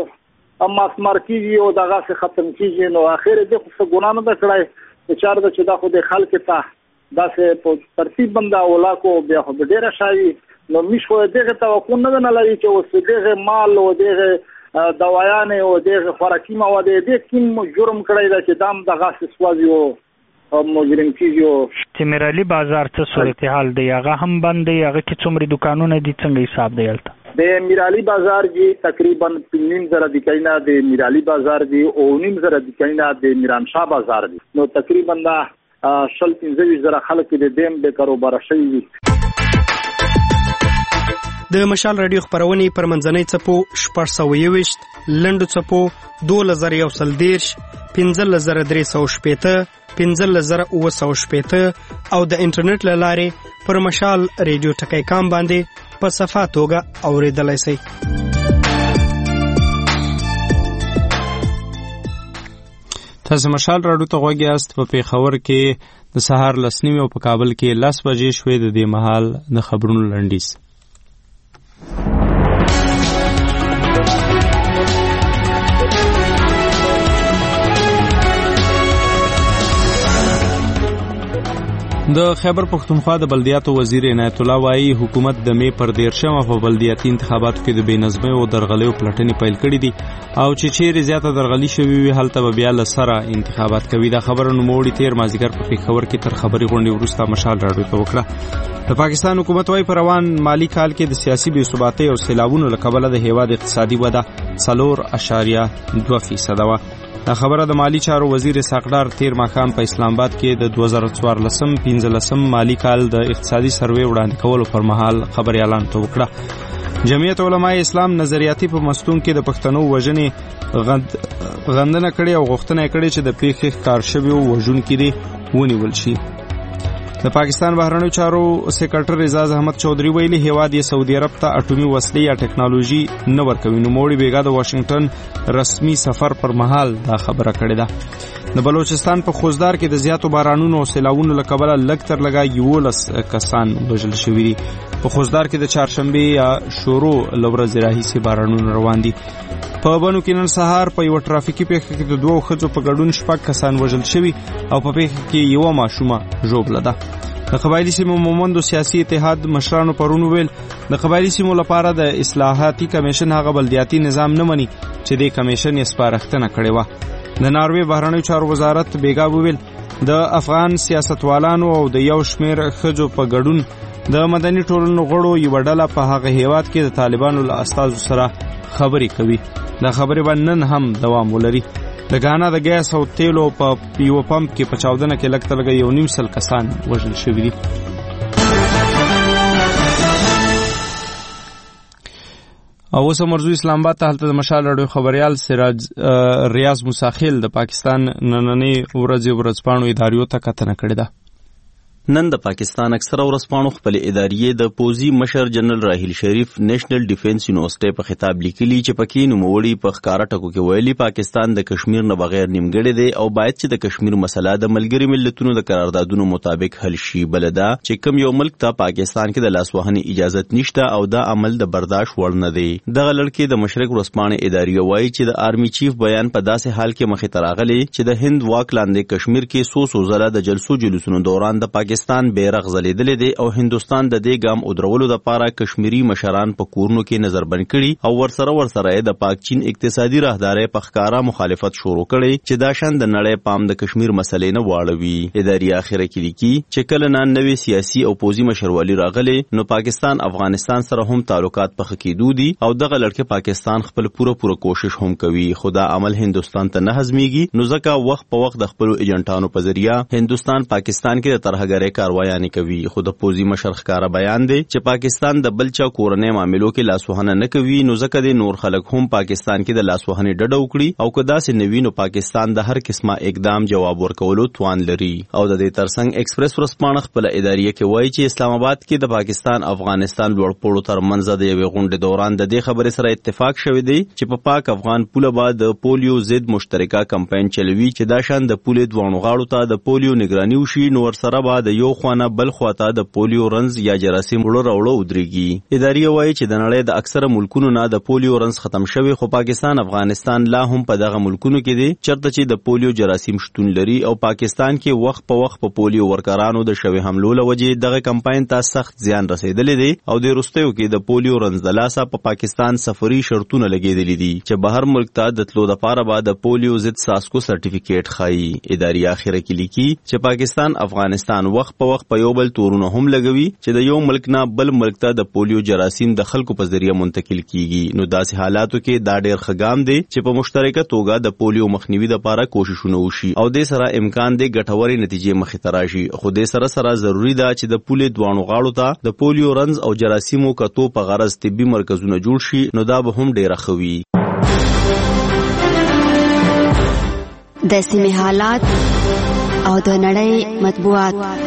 ماس مارکیږي او دغه څه ختم کیږي نو اخر دې خو ګناه نه کړای چې چار د چې دا خو د خلک ته دا څه په ترتیب بنده ولا کو بیا خو ډیره شایي نو مش خو دغه توقع نه لري چې اوس دغه مال او دغه دوايان او دغه خوراکي مواد دې کوم جرم کړی دا چې دام دغه سوازي او مجرم کیږي. چې میرعلي بازار څه صورتحال دی هغه هم بند دی هغه کې څومره دکانونه دي څنګه حساب دی هلته؟ د میرعلي بازار جی تقریبا 3,000 دکانونه د میرعلي بازار دی او 9,000 دکانونه د میرانشاه بازار دی. نو تقریبا دا 15,000 خلک د دیم به کاروبار شوي دي. د مشال رادیو خبرونه پر منځنۍ چپو 621 لندو چپو 2130 15315 15915 او د انټرنیټ لاره پر مشال رادیو ټکی کام باندې په صفه توګه اوریدلای شئ. تاسو مشال راډیو ته غوږی یاست. په پیښور کې د سهار 10:30 او په کابل کې 10 بجې شوې. د دې مهال د خبرونو لنډیز. د خیبر پښتونخوا د بلدیاتو وزیر عنایت الله وایي حکومت د می پر 13 په بلدیاتي انتخاباتو کې د بېنظمۍ او درغلیو پلټنې پیل کړې دي او چې چیرې زیاته درغلي شوې وي هلته به بیا له سره انتخابات کوي. دا خبره نوموړي تیر مازدیګر په پېښور کې تر خبري غونډې وروسته مشال راډیو ته وکړه. د پاکستان حکومت وايي په روان مالی کال کې د سیاسي بې ثباتۍ او سیلابونو له کبله د هیواد اقتصادي وده 4.2% وه. دا خبره د مالی چارو وزیر اسحاق تیر ماښام په اسلام آباد کې د 2014-15 مالی کال د اقتصادي سروې وړاندې کولو پر مهال خبريالانو ته وکړه. جمعیت علماء اسلام نظریاتي په مستون کې د پښتنو وژنې غندنه کړې او غوښتنه کړې چې د پیښې ښکار شویو وژونکي دې ونیول شي. د پاکستان بهرنیو چارو سکرټر اعزاز احمد چودھری ویلي هیواد یې سعودي عرب ته اټومي وسلې یا ټیکنالوژي نه ورکوي. نوموړي بیګا د واشنگټن رسمي سفر پر مهال دا خبره کړې ده. د بلوچستان په خوزدار کې د زیاتو بارانونو او سیلاوونو له کبله لږ تر لږه 11 کسان وژل شوي دي. په خوزدار کې د چهارشنبې یا شورو له ورځې راهیسې بارانونه روان دي. په بنو کې نن سهار په یو ټرافیکي پیښه کې د 2 ښځو په ګډون 6 کسان وژل شوي او په پیښه کې یو ماشومه ژوبله ده. د قبایلی سیمو مومندو سیاسي اتحاد مشرانو پرون ویل د قبایلی سیمو لپاره د اصلاحاتي کمیشن هغه بلدیاتي نظام نه مني چې د کمیشن یې سپارښتنه کړې وه. د ناروې بهرنیو چارو وزارت بیګا ویل د افغان سیاستوالانو او د یو شمېر ښځو په ګډون د مدني ټولنو غړو یوه ډله په هغه هیواد کې د طالبانو له استازو سره خبرې کوي. دا خبرې به نن هم دوام ولري. د غانا د ګیس او تیلو په یو پمپ کې په چاودنه کې لږ تر لږه 1.5 کسان وژل شوي دي. او اوس مرزو اسلام آباد ته هلته د مشال راډیو خبريال سراج ریاض مساخیل د پاکستان نننۍ ورځپاڼو اداریو ته کتنه کړې ده. نن د پاکستان اکثره ورځپاڼو خپل اداریې د پوزي مشر جنرال راحیل شریف نېشنل ډیفنس یونیورسيټي په خطاب لیکلي چې پکې نوموړي په ښکارا ټکو کې ویلي پاکستان د کشمیر نه بغیر نیمګړی دی او باید چې د کشمیر مسله د ملګري ملتونو د قراردادونو مطابق حل شي. بلدا چې کوم یو ملک ته پاکستان کې د لاسوهنې اجازه نشته او دا عمل د برداشت وړ نه دی. دغه لړکې د مشرق ورځپاڼې اداریه وایي چې د آرمي چیف بیان په داسې حال کې مخې ته راغلی چې د هند واک لاندې کشمیر کې څو ځله د جلسو دوران د پاکستان بیرغ ځلېدلې دی او هندوستان د دې ګام ودرولو لپاره کشمیری مشران په کورونو کې نظربند کړي او ورسره د پاک چین اقتصادي راهدارۍ په ښکارا مخالفت شروع کړي چې دا شان د نړۍ پام د کشمیر مسلې نه واړوي. اداري اخره کې لیکي چې کله نوې سیاسي او پوزي مشرولي راغلي نو پاکستان افغانستان سره هم تعلقات په خکېدو دي او دغه لړکه پاکستان خپل پوره کوشش هم کوي. خدا عمل هندوستان ته نه هضميږي نو ځکه وخت په وخت د خپل ایجنټانو په ذریعہ هندوستان پاکستان کې د ترهګرۍ کاروایی کوي. خود پوزي مشر ښکارا بیان دی چې پاکستان د بلچا کورنۍ معاملو کې لاسوهنه نه کوي نو ځکه د نور خلک هم پاکستان کې د لاسوهنې ډډه وکړي او کدا سي نوی نو پاکستان د هر قسمه اقدام جواب ورکولو توان لري. او د دې ترڅنګ ایکسپریس ورځپاڼه خپل اداریه کې وایي چې اسلام آباد کې د پاکستان افغانستان لوړپوړو ترمنځ د یوې غونډې دوران د دې خبرې سره اتفاق شوی دی چې په پاک افغان پوله بعد د پولیو ضد مشترکه کمپاین چلوي چې دا شان د پولې دوانو غاړو ته د پولیو نگراني وشي نو ورسره بعد یو خوانه بل خواته د پولیو رنز یا جراثیم وړو ودرېږي. اداري وایي چې د نړۍ د اکثره ملکونو نه د پولیو رنز ختم شوی خو پاکستان افغانستان لا هم په دغه ملکونو کې دی چرته چې د پولیو جراثیم شتون لري او پاکستان کې وخت په وخت په پولیو ورکرانو د شوی حملو لوجې دغه کمپاین ته سخت زیان رسیدلی دی او د روستیو کې د پولیو رنز د لاسه په پاکستان سفري شرطونه لګیدلي دي چې بهر ملک ته د تلو لپاره بعد د پولیو ضد ساسکو سرټیفیکیټ خایي. اداري اخره کې لیکي چې پاکستان افغانستان وخت په وخت په یو بل تورونه هم لګوي چې د یو ملک نه بل ملک ته د پولیو جراثیم د خلکو په ذریعہ منتقل کیږي. نو داسې حالاتو کې دا ډېر خګام دی چې په مشترکه توګه د پولیو مخنیوي لپاره کوششونه وشي او د سره امکان دی ګټوري نتیجې مخې ته راشي. خو د سره ضروری ده چې د پولې دوانو غاړو ته د پولیو رنز او جراثیمو کتو په غرض طبي مرکزونه جوړ شي نو دا به هم ډېر خوي. د سیمې حالات او د نړۍ مطبوعات.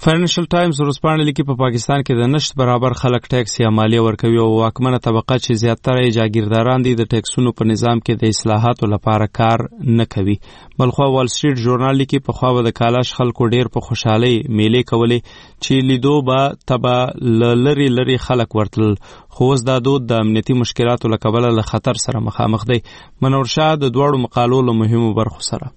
فاینانشل ټایمز ورځپاڼه لیکي په پاکستان کې د نشت برابر خلک ټیکس یا مالیه ورکوي او واکمنه طبقه چې زیاتره یې جاګیرداران دي د ټیکسونو په نظام کې د اصلاحاتو لپاره کار نه کوي. بلخوا وال سټریټ ژورنال لیکي پخوا به د کالاش خلکو ډیر په خوشحالۍ میلې کولې چې لیدو به تبه لري خلک ورتلل، خو اوس دا دود د امنیتي مشکلاتو له کبله له خطر سره مخامخ دی. منور شاه د دواړو مقالو له مهمو برخو سره.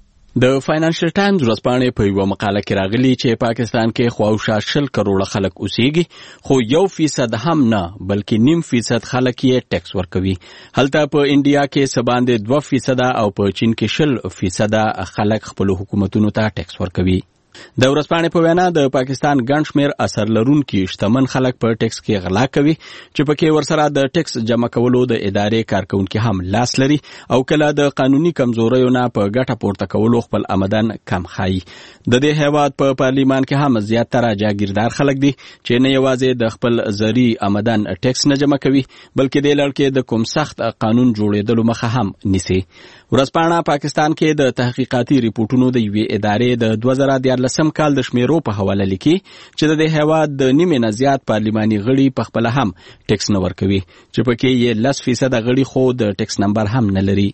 د فاینانشل ټایمز ورځپاڼې په یوه مقاله کې راغلي چې پاکستان کې خواوشا 100 کروڑه خلک اوسېږي، خو 1% هم نه بلکې 0.5% خلک یې ټیکس ورکوي. هلته په انډیا کې څه باندې 2% او په چین کې 0% خلک خپل حکومتونو ته ټیکس ورکوي. د ورځپاڼې په وینا د پاکستان ګڼ شمېر اثر لرونکي شتمن خلک په ټیکس کې غلا کوي چې پکې ورسره د ټیکس جمع کولو د ادارې کارکونکي هم لاس لري او کله د قانوني کمزوریو نه په ګټه پورته کولو خپل آمدن کم ښایي. د دې هیواد په پارلیمان کې هم زیاتره جاګیردار خلک دي چې نه یوازې د خپل زری آمدن ټیکس نه جمع کوي بلکې د لړ د کوم سخت قانون جوړېدلو مخه هم نیسي. ورځپاڼه پاکستان کې د تحقیقاتي ریپورټونو د یوې ادارې د 2014 کال د شمیرو په حواله لیکي چې د دې هیواد د نیمې نه زیات پارلیماني غړي په خپل هم ټیکس نه ورکوي چې پکې یې 10% غړي خو د ټیکس نمبر هم نه لري.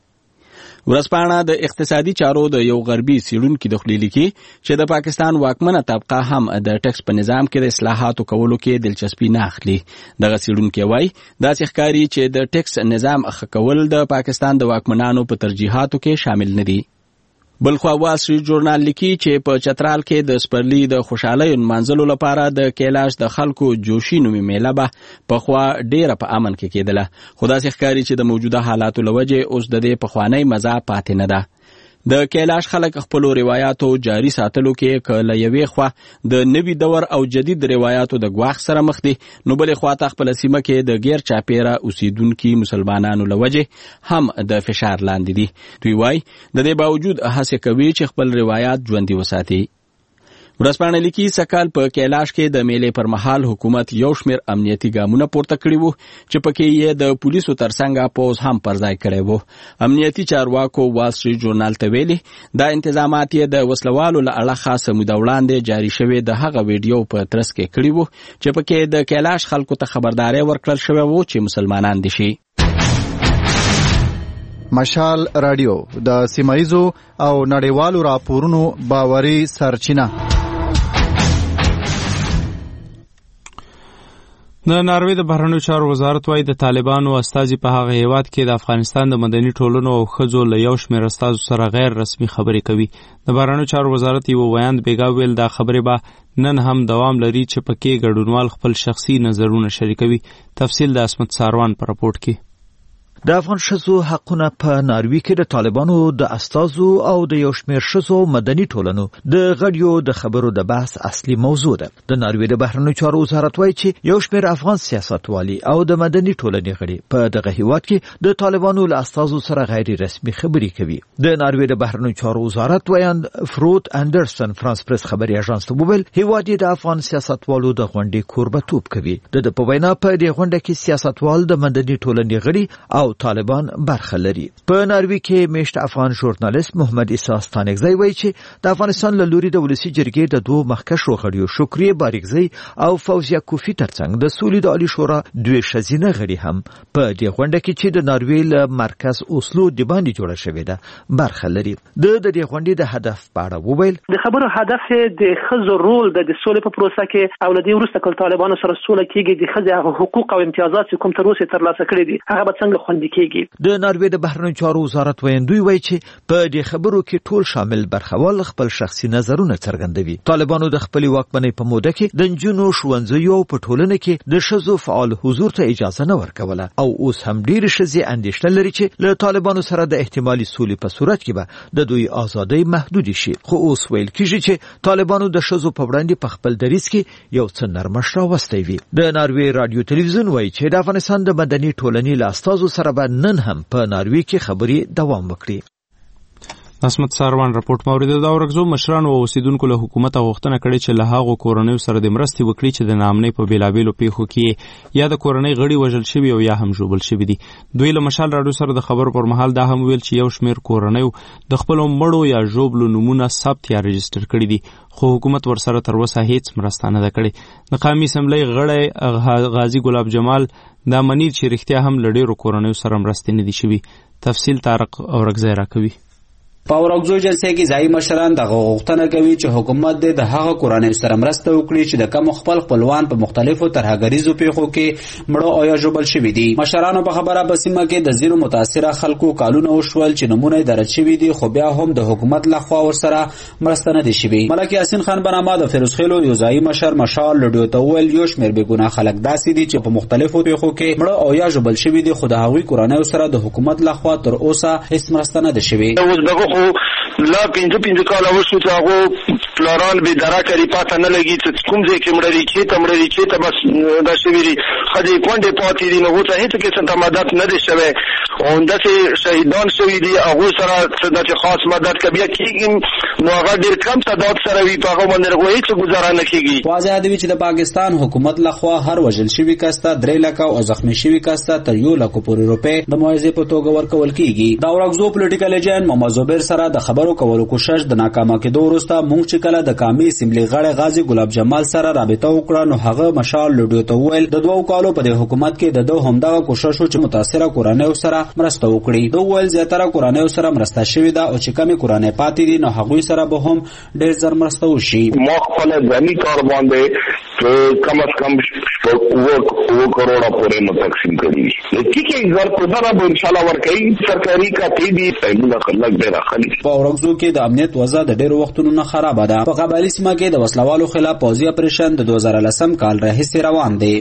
ورځپاڼه د اقتصادي چارو د یو غربي څېړونکي د خولې لیکي چې د پاکستان واکمنه طبقه هم د ټیکس په نظام کې د اصلاحاتو کولو کې دلچسپي نه اخلي. دغه څېړونکی وایي داسې ښکاري چې د ټیکس نظام ښه کول د پاکستان د واکمنانو په ترجیحاتو کې شامل نه دي. بلخوا وال سټریټ ژورنال لیکي چې په چترال کې د سپرلی د خوشحالۍ نمانځلو لپاره د کیلاش د خلکو جوشي نومي میله به پخوا ډیره په امن کې کېدله، خو داسې ښکاري چې د موجوده حالاتو له وجې اوس د دې پخوانۍ مزه پاتې نه ده. د کیلاش خلک خپلو روایاتو جاری ساتلو کې که له یوې خوا د نوي دور او جدید روایاتو د ګواښ سره مخ دي، نو بلې خوا ته خپله سیمه کې د غیر چاپیره اوسیدونکي مسلمانانو له وجې هم د فشار لاندې دي. دوی وایي د دې باوجود هڅې کوي چې خپل روایات ژوندي وساتي. ورځپاڼه لیکي سکهال په کیلاش کې د میلې پر مهال حکومت یو شمېر امنیتي ګامونه پورته کړي وو چې پکې یې د پولیسو ترڅنګ پوز هم پر ځای کړی وو. امنیتي چارواکو وال سټریټ ژورنال ته ویلي دا انتظامات یې د وسلوالو له اړخه څه موده وړاندې جاري شوې د هغه ویډیو په ترڅ کې کړي وو چې پکې د کیلاش خلکو ته خبرداری ورکړل شوی وو چې مسلمانان دي شي. مشال رادیو د سیمایزو او نړیوالو راپورونو باوري سرچینه. د ناروې د بهرنیو چارو وزارت وايي د طالبانو استازي په هغه هیواد کې د افغانستان د مدني ټولنو او ښځو له یو شمېر استازو سره غیر رسمي خبرې کوي. د بهرنیو چارو وزارت یو ویاند بیګا ویل دا خبرې به نن هم دوام لري چې پکې ګډونوال خپل شخصي نظرونه شریکوي. تفصیل د اسمت ساروان په راپورټ کې. د افغان ښځو حقونه په ناروې کې د طالبانو د استازو او د یو شمېر ښځو مدني ټولنو د غړیو د خبرو د بحث اصلي موضوع ده. د ناروې د بهرنیو چارو وزارت وایي چې یو شمېر افغان سیاستوالي او د مدني ټولنې غړي په دغه هیواد کې د طالبانو له استازو سره غیر رسمي خبرې کوي. د ناروې د بهرنیو چارو وزارت ویاند فروت اندرسن فرانس پریس خبري اژانس ته وویل هیواد د افغان سیاستوالو د غونډې کوربتوب کوي. د په وینا په دې غونډه کې سیاستوال د مدني ټولنې غړي او طالبان برخه لري. په ناروې کې میشت افغان ژورنالیست محمد عیسی ستانکزی وایي چې د افغانستان له لوري د ولسی جرګې د دوه مخکښو غړیو شکریه باریکزی او فوزیه کوفی ترڅنګ د سولې د عالی شورا دوه ښځینه غړي هم په دې غونډه کې چې د ناروې له مرکز اوسلو د باندې جوړه شوې ده برخه لري. د دې غونډې د هدف په اړه وویل د خبرو هدف د ښځو رول د سولې په پروسه کې او لدې وروسته کله طالبانو سره سوله کېږي د ښځو حقوق او امتیازات کوم تر اوسه ترلاسه کړي دي هغه به څنګه خوندي کېږي. د ناروې د بهرنیو چارو وزارت ویاندوی وایي چې په دې خبرو کې ټول شامل برخوال خپل شخصي نظرونه څرګندوي. طالبانو د خپل واکمنۍ په موده کې د نجونو ښوونځیو په ټولنه کې د ښځو فعال حضور ته اجازه نه ورکوله او اوس هم ډېرې ښځې اندېښنه لري چې له طالبانو سره د احتمالي سولې په صورت کې به د دوی ازادۍ محدودې شي. خو اوس ویل کېږي چې طالبانو د ښځو په وړاندې په خپل دریځ کې یو څه نرمښت راوستی وي. د ناروې رادیو تلویزیون وایي چې د افغانستان د مدني ټولنې له استازو سره به نن هم په ناروې کې خبرې دوام وکړي. عصمت ساروان راپورټ موریده. د اورګزو مشرانو او اوسیدونکو له حکومت غوښتنه کړې چې له هغو کورنیو سره د مرستې وکړي چې د ناامنۍ په بیلابیلو پیښو کې یا د کورنۍ غړي وژل شوي او یا هم ژوبل شوي دي. دوی له مشال راډیو سره د خبرو پر مهال دا هم ویل چې یو شمېر کورنیو د خپلو مړو یا ژوبلو نومونه ثبت یا رجسټر کړي دي، خو حکومت ورسره تر اوسه هیڅ مرسته نه ده کړې. د قومي اسمبلی غړی غازي ګلاب جمال دا مني چې رښتیا هم له ډېرو کورنیو سره مرستې نه دي شوي. تفصیل طارق اورګزی راکوي. په اورګزو جلسې کې ځایي مشران دغه غوښتنه کوي چې حکومت د هغه کورنیو سره مرسته وکړي چې د کم خپل خپلوان په مختلفو ترهګریزو پیښو کې مړه او یا ژوبل شوي دي. مشرانو په خبره په سیمه کې د زیرو متاثره خلکو کالونه وشول چې نمونه یې درج شوي دي، خو بیا هم د حکومت لخوا ورسره مرسته نه دي شوي. ملک یاسین خان بنما د فیروزخیلو یو ځایي مشر مشال لډیو ته وویل یو شمېر بېګناه خلک داسې دي چې په مختلفو پیښو کې مړه او یا ژوبل شوي دي، خو د هغوی کورنیو سره د حکومت لخوا تر اوسه هیڅ مرسته نه ده شوي. لا 5 کاله وشو چې هغه پلاران به درکه ریپاته نه لګي چې کوم ځای کې مړی چې ته بس دا شویری خدای کونډه پاتې دي، نو څه هیڅ کې څه مدد نه دي شوی او اندته شهیدان شوی دي، هغه سره د خاص مدد کبیا کیږي، نو هغه ډیر کم تعداد سره وی په هغه باندې هیڅ گزاره نه کیږي. واضح دی چې د پاکستان حکومت لخوا هر وژل شوی کس ته 3 لک او زخمی شوی کس ته تر 1 لک پورې روپے د معاوضې په توګه ورکول کیږي. دا اورګزو پولیټیکل ایجنټ محمد زبیر سره د خبرو کولو کوشش د ناکامه کېدو وروسته موږ چې کله د قومي اسمبلی غړی غازي ګلاب جمال سره رابطه وکړه، نو هغه مشال لډیو ته وویل د 2 کالو په حکومت کې د همدغه کوشش و چې متاثره کورنیو سره مرسته وکړي. دوی وویل زیاتره کورنیو سره مرسته شوې ده او چې کمی کورنۍ پاتې دي نو هغوی سره به هم ډېر زر مرسته وشي. ما خپل ځاني کار باندې کم از کم 2 کروڑه پورې متقسم کړي، چې زر په دغه به ان شاء الله ورکړي. سرکاري کاټې دي ایمه خلک ډېر اخلي. په اورګزو کې د امنیت وضع د ډېرو وختونو نه خرابه ده. په قبایلي سیمه کې د وسلوالو خلاف پوځي اپریشن د 2010 کال راهیسې روان دی.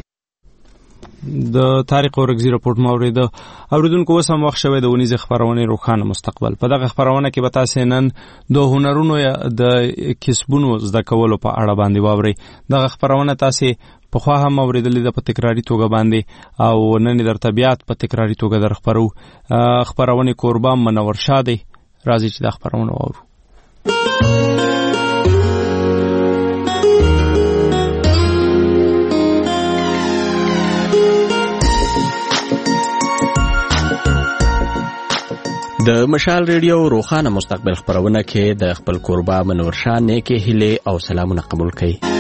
د طارق اورګزی راپورټ موریده. اوریدونکو اوس هم وخت شوی د ونیز خبرونه روښانه مستقبل. په دغه خبرونه کې به تاسو نن د هنرونو د کسبونو زده کولو په اړه باندې واورئ. دغه خبرونه تاسو په خوا هم اوریدلې ده په تکراری توګه باندې او نن در طبيعت په تکراری توګه در خبرو. خبرونه قربان منور شاده راځي چې د خبرونه واورو. د مشال ریډیو روښانه مستقبل خبرونه کې د خپل قربا منور شاه نیکه هیله او سلامونه قبول کړئ.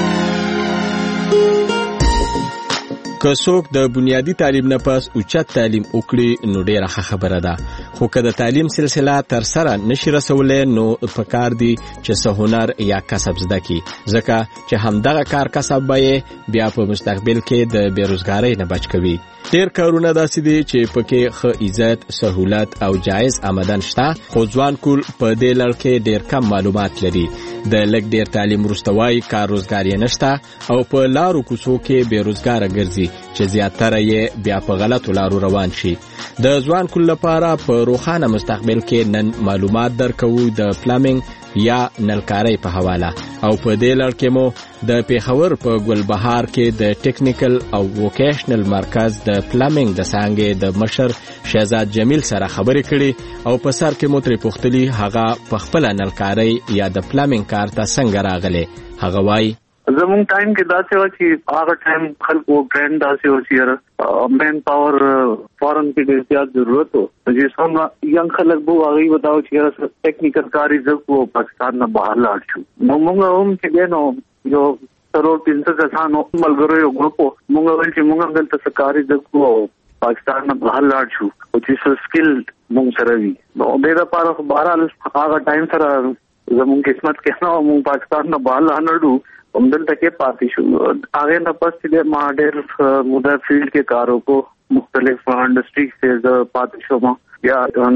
که څوک د بنیادی تعلیم نه پس اوچت تعلیم وکړي نو ډیره ښه خبره ده، خو که د تعلیم سلسله تر سره نشي رسولی نو پکار دی چې څه هنر یا کسب زده کړي، ځکه چې همدغه کار کسب به بیا په مستقبل کې د بیروزګارۍ نه بچ کوي. ډیر کارونه داسې دي چې پکې ښه عزت، سهولت او جایز آمدن شته، خو ځوان کول په دې لړ کې ډیر کم معلومات لري. د لږ ډیر تعلیم وروسته وايي کار روزګار یې نشته او په لارو کوڅو کې بیروزګاره ګرځي چې زیاتره یې بیا په غلطو لارو روان شي. د ځوان کول لپاره په روښانه مستقبل کې نن معلومات درکوو د پلامینګ یا نلکارۍ په حواله، او په دې لړ کې مو د پیښور په ګلبهار کې د ټیکنیکل او ووکیشنل مرکز د پلامینګ د څانګې د مشر شهزاد جمیل سره خبرې کړي او په سر کې مو ترې پوښتلي هغه په خپله نلکارۍ یا د پلامینګ کار ته څنګه راغلی. هغه وایي زمونږ ټایم کې داسې و چې هغه ټایم خلکو ټرینډ داسې و چې مین پاور فورن کې ډېر زیات ضرورت و، چې څومره ینګ خلک به هغوی به دا و چې ټیکنیکل کار یې زده کړو، پاکستان نه بهر لاړ شو. نو موږ هم چې دی نو یو 350 کسانو ملګرو یو ګروپ و، موږ ویل چې موږ هم دلته څه کار یې زده کړو او پاکستان نه بهر لاړ شو او چې څه سکل موږ سره وي. نو دې دپاره خو بهرحال هغه ټایم سره زمونږ قسمت کې نه موږ پاکستان نه بهر لاړو، همدلته کې پاتې شو. هغې نه پس چې ما ډېر موده فیلډ کې کار وکړو، مختلف انډسټري کې زه پاتې شوم. یا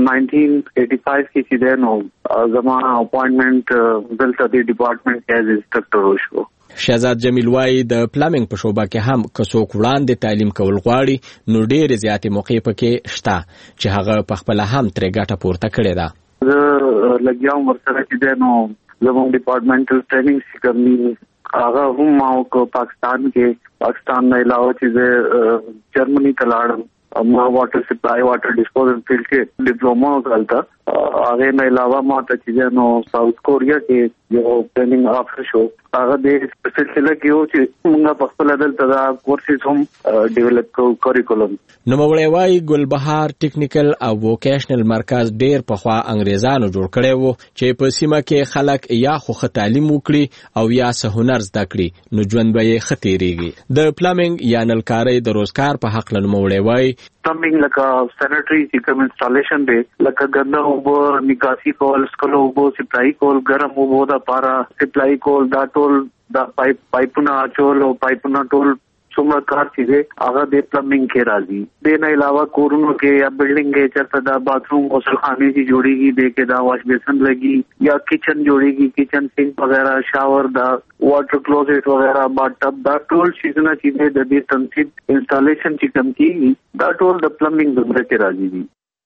1985 کې چې دی نو زما اپوائنټمنټ دلته د ډپارټمنټ کې ایز انسټرکټر وشو. شهزاد جمیل وایي د پلامینګ په شعبه کې هم که څوک وړاندې تعلیم کول غواړي نو ډېرې زیاتې موقعې پکې شته چې هغه پخپله هم ترې ګټه پورته کړې ده. زه لګیا وم ورسره چې دی نو زموږ ډپارټمنټل ټریننګ چې کوم هغه هم ما وکړو پاکستان کې. پاکستان نه علاوه چې زه جرمني ته لاړم، ما واټر سپلای واټر ډسپوزل فیلډ کې ډپلوما وکړل. هغه نه علاوه ما ته چې نو ساوث کوریا کې یو ټریننګ افر شو هغه د سلسله کې و چې موږ په خپل دلته دا کورسز هم ډیولپ کوو کریکولم. نو مولوی وايي ګلبهار ټیکنیکل او ووکیشنل مرکز ډیر پخوا انګریزانو جوړ کړی وو چې په سیمه کې خلک یا خو تعلیم وکړي او یا څه هنر زده کړي نو ژوند به یې ښه تیریږي. د پلمبنګ یا نلکارۍ د روزګار په حق له مولوی وايي پلمبنګ لکه سینټری چې کوم انسټالیشن دی لکه ګنده اوبه نکاسي کول سکلو اوبه سپلای کول ګرم اوبه دا پارا سپلای کول دا ټول دا پایپونه اچول او پایپونه ټول څومره کار چې هغه د پلمبنګ کې راځي. د نه علاوه کورونو کې یا بلډینګ کې چرته دا باتھروم غسلخانه چې جوړیږي د کې دا واش بیسن لګي یا کچن جوړیږي کچن سینک وغیرہ شاور دا واټر کلوزټ وغیرہ بات ټب دا ټول شیزونه چې د دې تنصیب انسټالیشن چې کم کیږي دا ټول د پلمبنګ د برکې راځي.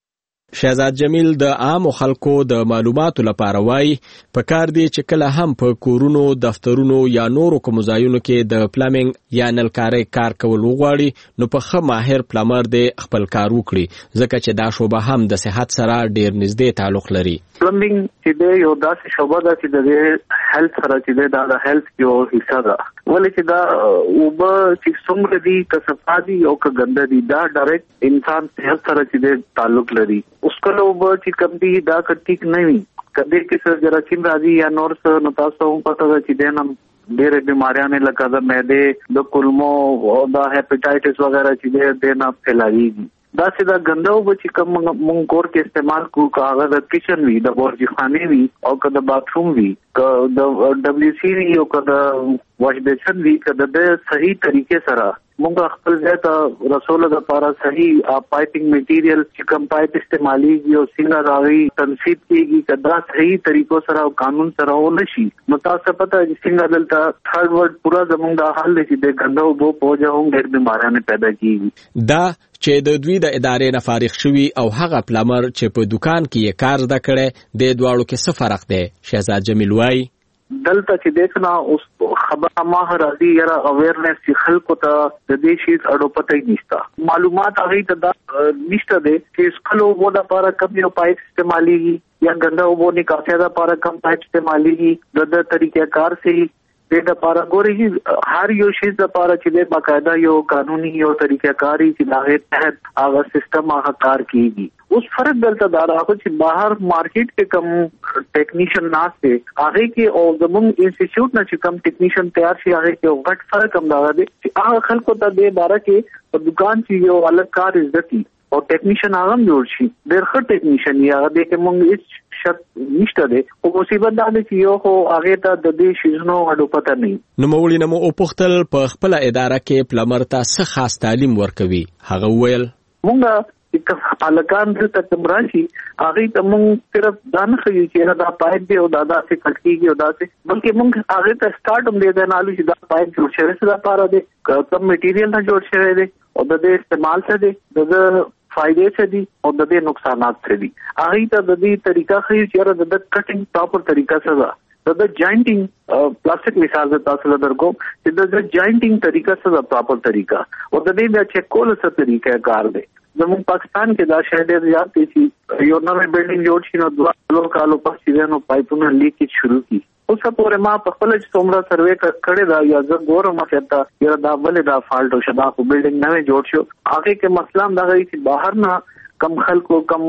شهزاد جمیل د عام خلکو د معلوماتو لپاره وایي پکار دی چې کله هم په کورونو دفترونو یا نورو کوم ځایونو کې د پلمبنګ یا نلکارۍ کار کول وغواړي نو په ښه ماهر پلمر دی خپل کار وکړي ځکه چې دا شوبه هم د صحت سره ډیر نږدې تعلق لري. پلمبنګ چې دی یو داسې شوبه ده چې د هیلث سره چې دی دا د هیلث یو حصہ ده ولې چې دا اوبه چې څومره دي که صفا دي او که ګنده دي دا ډایرکټ انسان صحت سره چې دی تعلق لري. اوس کله اوبه چې کم دي دا ټیک نه وي کدی کې څه جراثیم راځي یا نور څه نو تاسو هم پته ده چې دینم ډېرې بیماریاں لکه د معدې د کولمو او د هیپاټایټس وغیرہ چې دې نه پھیلاويږي. دا چې دا ګنده اوبه چې کوم مونږ کور کې استعمال کوو کاغه د کچن وی د ورځي خانه وی او که د باتھروم وی که د دبليو سی وی او که د واش بیسن وی که د صحیح طریقې سره مونږ خپل ځای ته رسول د لپاره صحیح پایپینګ میټیریل چې کوم پایپ استعماليږي او څنګه راوي تنصیب کیږي کدا صحیح طریقو سره او قانون سره ونشي نو تاسو پته چې څنګه دلته تھرډ ورلد پورا زمونږ د حل چې د ګنده اوبو په وجه هم ډېر بیماریاں پیدا کیږي. دا چې د دوی د ادارې نه فارغ شوي او هغه پلمر چې په دکان کې کار زده کړي د دواړو کې څه فرق دی؟ شهزاد جمیل وايي دلته چې دیکھنا اوس خبره ما راځي یاره اویرنس چې خلکو ته د دې شي اړو پته نشته معلومات هغه ته نشته دي چې سکلو وو د لپاره کوم یو پایپ استعماليږي یا ګنده وو نکاسه د لپاره کوم پایپ استعماليږي د طریقې کار سي د لپاره ګوري هر یو شی د لپاره چې د باقاعده یو قانوني یو طریقې کاری چې دغه تحت هغه سیستم هغه کار کیږي. اوس فرق دلته دا راغلی چې بهر مارکیټ کې کم ټیکنیشن ناشته هغه کې او زموږ انسټیټیوټ نه چې کم ټیکنیشن تیار شي هغه کې غټ فرق هم دا دی چې هغه خلکو ته د باره کې په دکان کې یو الګ کار عزتي او ټیکنیشن هغه جوړ شي ډېر ښه ټیکنیشن یې هغه د کوم هیڅ شک نشته دی او مصیبت دا دی چې یو خو هغه ته د دې شیزونو اډو پته نه نو مولوی نمو او پختل په خپل اداره کې پلمر ته څه خاص تعلیم ورکوي هغه ویل مونږ چې الکان د تمراشي هغه ته مونږ صرف ځان خو چې دا پایپ دی او دا څه کټکیږي او دا څه بلکې مونږ هغه ته سٹارټ هم دی نالو چې دا پایپ جوړ شوی څه لپاره دی کوم میټیریل نه جوړ شوی دی او د دې استعمال څه دی د فائدې څه دي او د دې نقصانات څه دي هغه ته د دې طریقه خو چې د کټینګ پراپر طریقه څه ده د جاینټینګ پلاستیک مثال د تاسو درکو چې د جاینټینګ طریقه څه ده پراپر طریقه او د دې د چیک کول څه طریقه کار دی. زموږ پاکستان کې دا شاید ډېر زیات دي چې یو نوې بلډینګ جوړ شي نو 2 کالو پس نو پایپونه لیکیج شروع کی اوس پورې ما په خپل چې څومره سروې کړی دا یا زه ګورم چې دا دا ولې دا فالټ او شدا خو بلډینګ نوې جوړ شو هغه کې مسله دا غوي چې بهر نه کم خلکو کم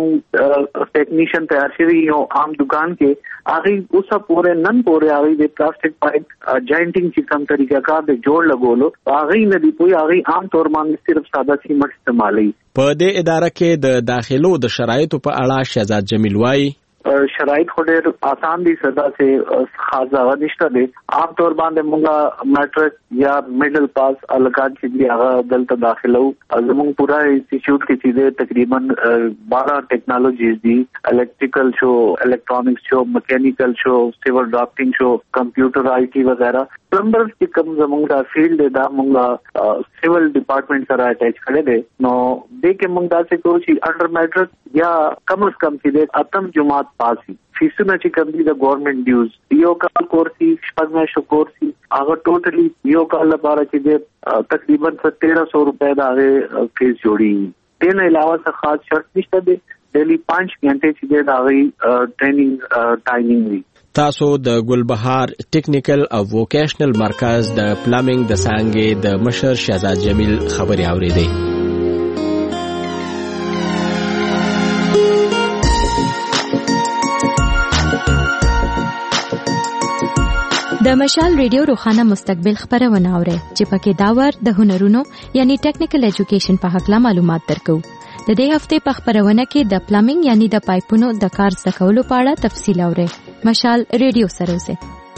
ټیکنیشن تیار شوی یو عام دکان کې هغه اوس پورې نن پورې هغه د پلاستیک پایپ جاینټینګ چې کوم طریقہ کار د جوړ لګولو هغه نه دی پوي هغه عام طور باندې صرف ساده سیمنټ استعمالي. په دې اداره کې د داخلو د شرایطو په اړه شهزاد جمیل وايي شرایط خو ډېر آسان دي صدا سے خاص هغه نشته دي عام طور باندې موږ میټرک یا میډل پاس الکان چې هغه دلته داخلو زموږ پورا انسټیټیوټ کې چې تقریبا 12 ټیکنالوژیز دي الکتریکل شو الکترونکس شو میکینیکل شو سیول ډاکټینګ شو کمپیوټر آی ټي وغیرہ پلمبر چې کوم زموږ دا فیلډ دا موږ سیول ډپارټمنټ سره اٹیچ کړی دی نو دې کې موږ دا څه کوو چې انډر میټرک یا کم از کم چې اتم جماعت پاسي فیسونه چې کوم دي د ګورنمنت ډیوز یو کال کورسي شپږ شو کورسي هغه ټوټلی یو کال لپاره چې تقریبا 1300 روپے دا فیس جوړي دې نه علاوه څه خاص شرط نشته دي ډیلی 5 غنټې چې د هغه ټریننګ ټایمینګ وي. تاسو د ګلبهار ټیکنیکل او ووکیشنل مرکز د پلمبینګ د څانګې د مشر شهزاد جمیل خبري اوریدي. د مشال ریډیو روخانه مستقبل خبرونه اوري چې پکې داور د هنرونو یعنی ټیکنیکل ایجوکیشن په حق لا معلومات درکو. د دې هفته په خبرونه کې د پلمبینګ یعنی د پایپونو د کار زده کولو په اړه تفصیل اوري. مشال ریډیو سره اوسئ.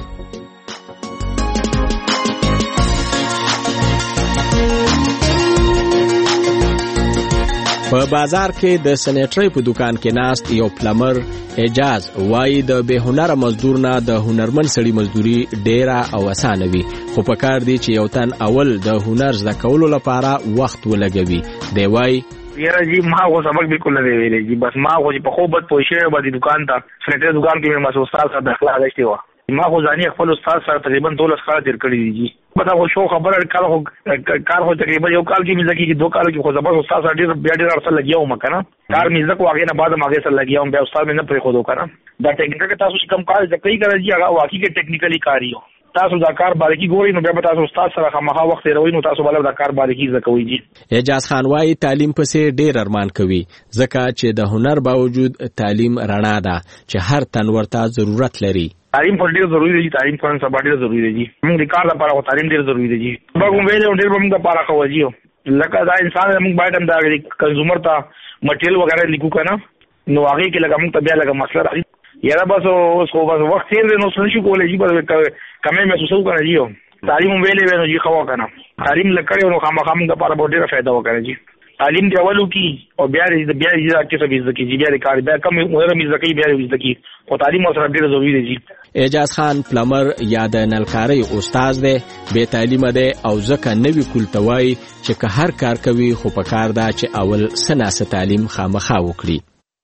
په بازار کې د سنیټری په دکان کې ناست یو پلمر اعجاز وایي د به هنر مزدور نه د هنرمن سړي مزدوري ډیره او اسانه وي، خو په کار دی چې یو تن اول د هنر زده کولو لپاره وخت ولګوي. دی وایي یاره جی ما خو سبق بالکل نه دی ویلی جی، بس ما خو په خو بد پوه شوی به د دکان ته سنیټری دکان کې مې مسو استاد سره داخله غشتې وه. ما خو ځاني خپل استاد سره تقریبا 12 کال تیر کړی دی جی. پتا خو شو خبره کار خو تقریبا یو کال کې مې ځکه 2 کال کې خو زبر استاد سره ډېر ارسل لګیاو ما کنه کار مې ځکه واغې نه بعد ماګه سره لګیاو بیا استاد مې نه پرې خو دو کنه دا ټیکنیکل تاسو چې کم کار ځکه یې کوي هغه واقعي کې ټیکنیکلی کاریو تاسو دا کار باریکی ګورئ نو بیا تاسو استاد سره خامخا وخت روي نو تاسو بل دا کار باریکی زکوي جی. اعجاز خان وايي تعلیم پسې ډېر ارمان کوي ځکه چې د هنر باوجود تعلیم رڼا ده چې هر تن ورته ضرورت لري. تعلیم پر ډیر ضروری دی، تعلیم پر سبا ډیر ضروری دی. موږ د کار لپاره تعلیم ډیر ضروری دی. موږ ویل ډیر موږ لپاره کوجیو لکه دا انسان موږ باید هم دا کنزومر ته مټیریل وغیرہ لیکو کنه نو هغه کې لکه موږ ته بیا لکه مسله راځي یاره بس اوس خو بس وخت تیر نو څه شي کولای شي بس کمه محسوس وکړي جیو. تعلیم ویلې نو جی خو کنه تعلیم لکړیو نو خامخا موږ لپاره ډیر فائدہ وکړي جی. تعلیم دی اولو کی او بیا دې کې څه بیز کی بیا د کار بیا کم عمر می زکی بیا بیز کی او تعلیم سره ډیر ضروری دی. اعجاز خان پلمر یا د نلکاري استاد دی، به تعلیم دی او ځکه نوی کولتوي چې که هر کار کوي خو په کار دا چې اول سناسه تعلیم خامخا وکړي.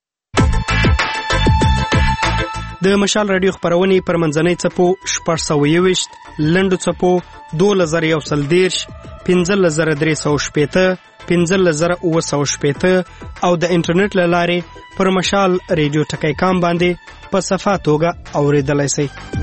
د مشال رادیو خبرونه پر منځنۍ چپو 420 لنډو چپو 2110 15315 15960 او د انټرنیټ لارې پر مشال ریډیو ټکی کام باندې په صفه توګه اوریدلای شئ.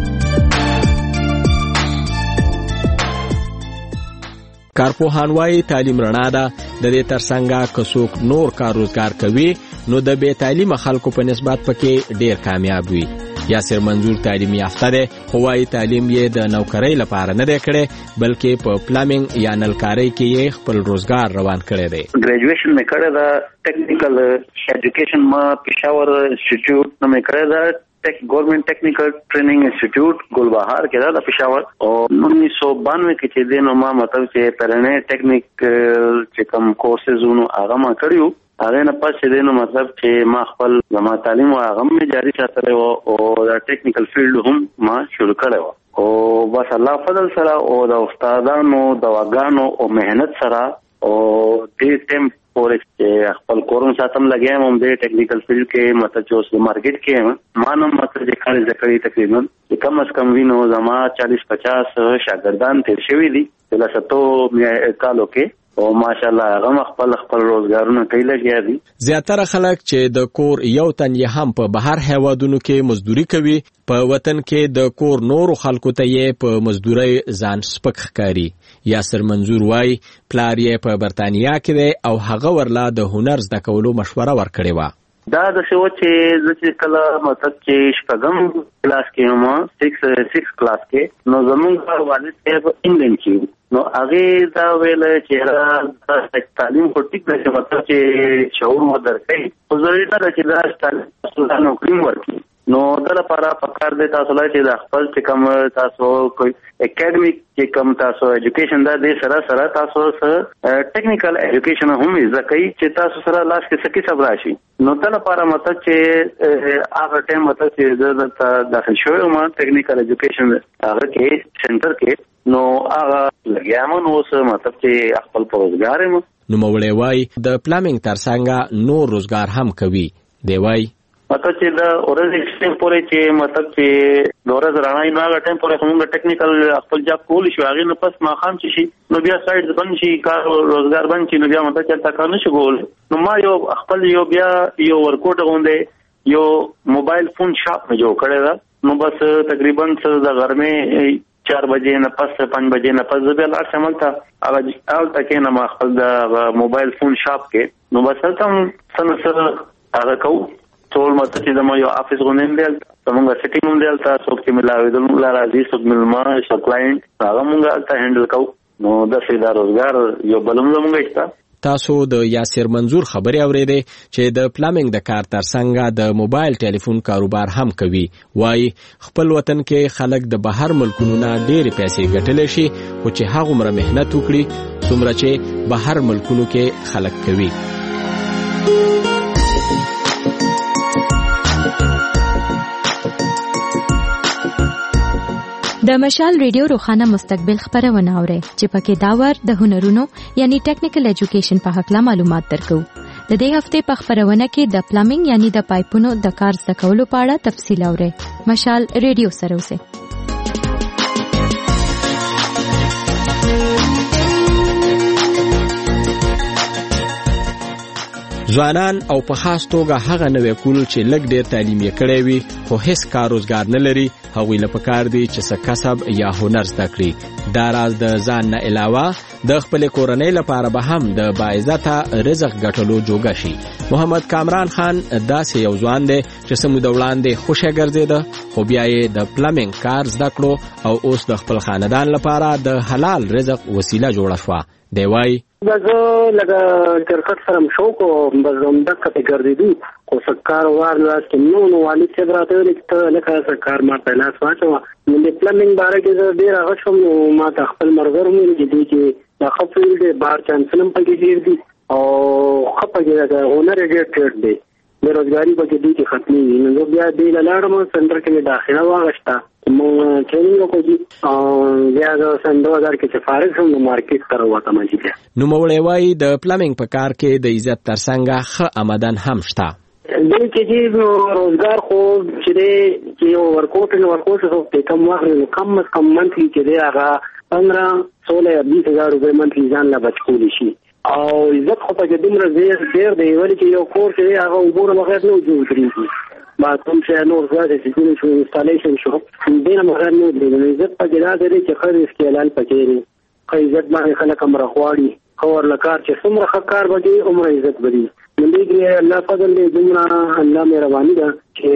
کارپوهان وايي تعلیم رڼا ده، د دې ترڅنګ که څوک نور کار روزګار کوي نو د بې تعلیمه خلکو په نسبت پکې ډیر کامیاب وي. یاسر منظور تعلیم یافته دی خو وايي تعلیم یې د نوکرۍ لپاره نه دی کړی بلکې په پلمبینګ یا نلکارۍ کې یې خپل روزګار روان کړی دی. ګریجویشن مې کړی دا ټیکنیکل ایجوکیشن ما پېښور انسټیټیوټ نه مې کړی دا گورنمنٹ ټیکنیکل ټریننګ انسټیټیوټ ګلبهار کې دا پېښور او 1992 کې چې دینو ما مطلب چې پرنه ټیکنیک چې کوم کورسزونو هغه ما کړیو هغه نه پاتې دینو مطلب چې ما خپل زما تعلیم او هغه مې جاری ساتلی او دا ټیکنیکل فیلډ هم ما شروع کړی و او بس الله فضل سره او د استادانو دواګانو او مهنت سره او دې ټیم پورې چې خپل کورم ساتم لګیم هم دې ټیکنیکل فیلډ کې مطلب چې اوس مارکیټ کې ما نو مطلب چې کار زکړی تقریبا کم از کم وینو زما 40-50 شاګردان تیر شوي دي د 7 کالو کې او ماشاءالله هغه خپل روزګارونه کوي لګیا دي. زیاتره خلک چې د کور یو تن یې هم په بهر هیوادونو کې مزدوري کوي په وطن کې د کور نورو خلکو ته یې په مزدوري ځان سپک ښکاري. یاسر منظور وايي پلار یې په برتانیا کې دی او هغه ورلا د هنر زده کولو مشوره ورکړې وه. دا د شو چې زه چې کله مطلب چې شپږم کلاس کې هم 6 کلاس کې نو زمونږ والد صاحب انګلند کې نو هغه دا ویل چې تعلیم خو ټیک دی مطلب چې شعور مو درکې خو ضروري ده چې دا تعلیم نوکری ورکړي نو دا لپاره پکار دی تاسو لا چې د خپل چې کوم تاسو کوئی اکیډمیک چې کوم تاسو ایجوکیشن دا د سره تاسو سره ټیکنیکل ایجوکیشن هم زکای چې تاسو سره لاس کې سکی صبر راشي نو دا لپاره مطلب چې هغه ټیم مطلب چې د داخل شوی ما ټیکنیکل ایجوکیشن هغه کې سنټر کې نو هغه لګیام نو اوس مطلب چې خپل روزګار مو نو مولوی وای د پلمبینګ ترڅنګ نور روزګار هم کوي دی وای مطلب چې د ورځې ټیم پورې چې مطلب چې د ورځې رڼا نه هغه ټیم پورې کومه ټیکنیکل خپل جاب کول شي هغه نه پس ما خام شي نو بیا سایډ بند شي کار روزګار بند شي نو بیا مطلب چې تکا نشي کول نو ما یو خپل یو بیا یو ورکوټ غونډه یو موبایل فون شاپ نه جوړ کړی دا نو بس تقریبا د غرمه 4 بجې نه پس 5 بجې نه پس بیا لاړ شمل تا هغه اول تکې نه ما خپل د موبایل فون شاپ کې نو بس تم سره هغه کو ټول مته چې د یو افیس غونډه دی څنګه سیټینګ هم دی تاسو کې ملاوي د مولا راځي څوک ملما شو کلاینټ هغه مونږه ته هندل کو نو د سیدا روزګار یو بلم زموږ شته تاسو د یاسر منظور خبري اورېدې چې د پلامینګ د کار ترڅنګ د موبایل ټلیفون کاروبار هم کوي وای خپل وطن کې خلک د بهر ملکونو نه ډېر پیسې ګټلې شي او چې هغه مر مهنت وکړي څومره چې بهر ملکونو کې خلک کوي د مشال ریډیو روخانه مستقبل خبرونه اوري چې پکې داور د هنرونو یعنی ټیکنیکل ایجوکیشن په حق لا معلومات درکو د دې هفته په خبرونه کې د پلامینګ یعنی د پایپونو د کار زده کولو په اړه تفصیل اوري مشال ریډیو سره اوسه ځوانان او په خاص توګه هغه نوې کول چې لږ ډېر تعلیم یې کړی وي خو هیڅ کار روزګار نه لري هغوی له پکار دي چې څه کسب یا هنر زده کړي دا راز د ځان نه علاوه د خپل کورنۍ لپاره به هم د باعزته رزق ګټلو جوګه شي محمد کامران خان داسې یو ځوان دی چې سمو د وړاندې خوشی ګرځیده خو بیا یې د پلامینګ کار زده کړو او اوس د خپل خاندان لپاره د حلال رزق وسیله جوړه شوه دی وای زه لکه کرکټ سره شوق او بس همدغه ته ګرځېدو خو سکار وار لاس کې نو والي چې راته ویل چې لکه سکار ما په لاس واچو نو د پلانینګ باره کې زه ډېر هغه شوم نو ما ته خپل مرګر مې دي چې د خپل د بار چانسلم په کې ډېر دي او خپل د هنر ډېر ټریډ دی بیروزګاری په کې دي چې ختمي نو بیا د لاړم سنټر کې داخله واغښتا مو ټریننګ کوي او بیا د سندوزار کې چې فارغ شوم نو مارکیټ ته راوته مې نو مولوی وای د پلامینګ په کار کې د عزت ترڅنګ ښه آمدن هم شته دې کې روزګار خو چې یو ورکوټ څه کم واخلي نو کم منتلی کې دی هغه 15-16-20,000 روپے منتلی ځان لا بچول شي او عزت خو په دې مرزه ډېر دی ولې چې یو کور کې هغه وګوره بغیر نه جوړ کړی ما کوم چې نور زیاده چې شو انسټالیشن شو دینه مغیر نه دی عزت په جلا دی چې خیر اسکیلال پکې دی عزت باندې خلک امر غواړي خور لکار چې څومره خکار بږي عمر عزت بدی مندګي الله فضل دې دمرا الله مهرباني ده چې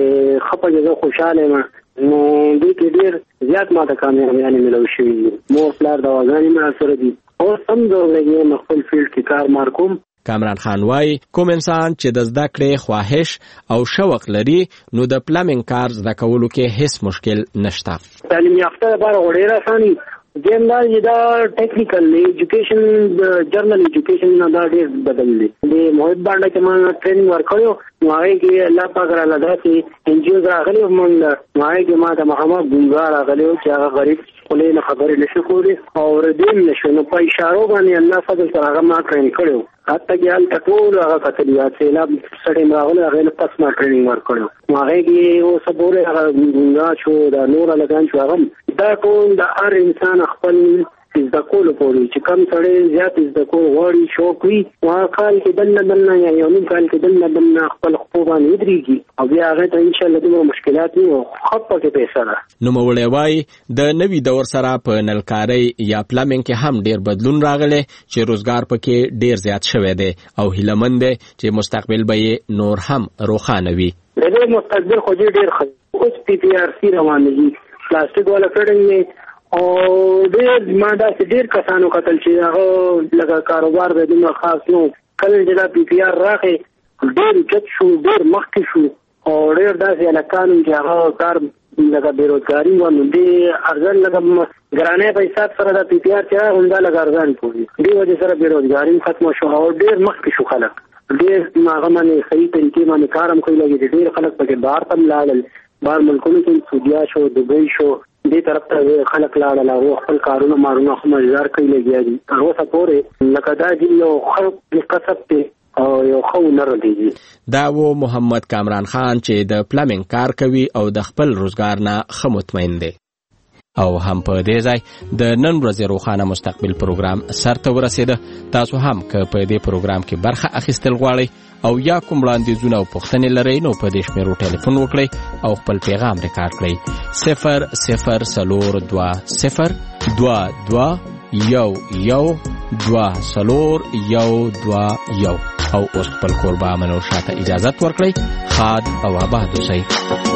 خپګه خوشاله ما نو دې کې ډېر زیات ماته کامیابی ملو شي مور پلار د وازانی ما سره دي او سم دوی خپل فیلډ کې کار مارکوم کامران خان وای کوم انسان چې د زده کړې خواهش او شوق لري نو د پلامینګ کار زده کولو کې هیڅ مشکل نشته تعلیم یافته لپاره ډېر اساني دا ټیکنیکل ایجوکیشن د جرنل ایجوکیشن نه دا ډېر بدل دي د محیط باندې چې ما ټریننګ ورکړو نو هغه کې الله پاک را لداسي انجیو راغلي مونږ نو هغه کې ما د محمد ګونګار راغلي چې هغه غریب خلې نه خبرې نشو کولی او ردیم نشو نو په اشاره باندې الله فضل سره هغه ما ټرین کړو حتی کې ال ټول هغه کتلیا سیلاب سړی راغلی هغه نه پس ما ټریننګ ورکړو هغه کې او سبوره هغه ګونګار شو دا نور لګان شو هغه دا ټول د هر انسان خپل زده کولو پورې چې کم سړی زیات زده کول غواړي شوق وي هغه کال کې دنه یا یو نیم کال کې دنه خپل خپل باندې ودرېږي او بیا هغه ته ان شاء الله دومره مشکلات نه او خپ کې پیسې ده نو مولوی وای د نوي دور سره په نلکاري یا پلامینګ کې هم ډیر بدلون راغلی چې روزګار پکې ډیر زیات شوی دی او هیلمند دی چې مستقبل به نور هم روښانه وي د مستقبل خو ډیر ښه اوس پی پی آر سی روان دي پلاستیک والا فیډنګ او ډېر ما داسې ډېر کسانو قتل چې هغه لکه کاروبار به دومره خاص نو کله چې دا پی پی آر راغی ډېر جد شو ډېر مخکې شو او ډېر داسې هلکان چې هغه کار لکه بېروزګاري وه نو دې ارزان لکه ګرانۍ په حساب سره دا پی پی آر چې راغی همدا لږ ارزان پوهي دې وجې سره بېروزګاري ختمه شو او ډېر مخکې شو خلک ډېر هغه باندې صحیح طریقې باندې کار هم کوي لګي ډېر خلک پکې بهر ته هم لاړل بهر ملکونو کې سعودیا شو دبۍ شو دې طرف ته خلک لاړل او خپل کارونه مارونه خو مزدار کوي لګیا دي هغه څه پورې لکه دا چې یو خلک کسب ته او یو خو نه ردی. دا و محمد کامران خان چې د پلمینګ کار کوي او د خپل روزګار نه ښه مطمئن دی. او هم په دې ځای د نن ورځې روښانه مستقبل پروګرام سرته ورسېده. تاسو هم که په دې پروګرام کې برخه اخیستل غواړئ او یا کوم وړاندیزونه او پوښتنې لرئ نو په دې شمیرو ټلیفون وکړئ او خپل پیغام ریکارډ کړئ 004201120121 او اوس خپل کوربه منور شاته اجازت ورکړئ. خاد او آباد اوسئ.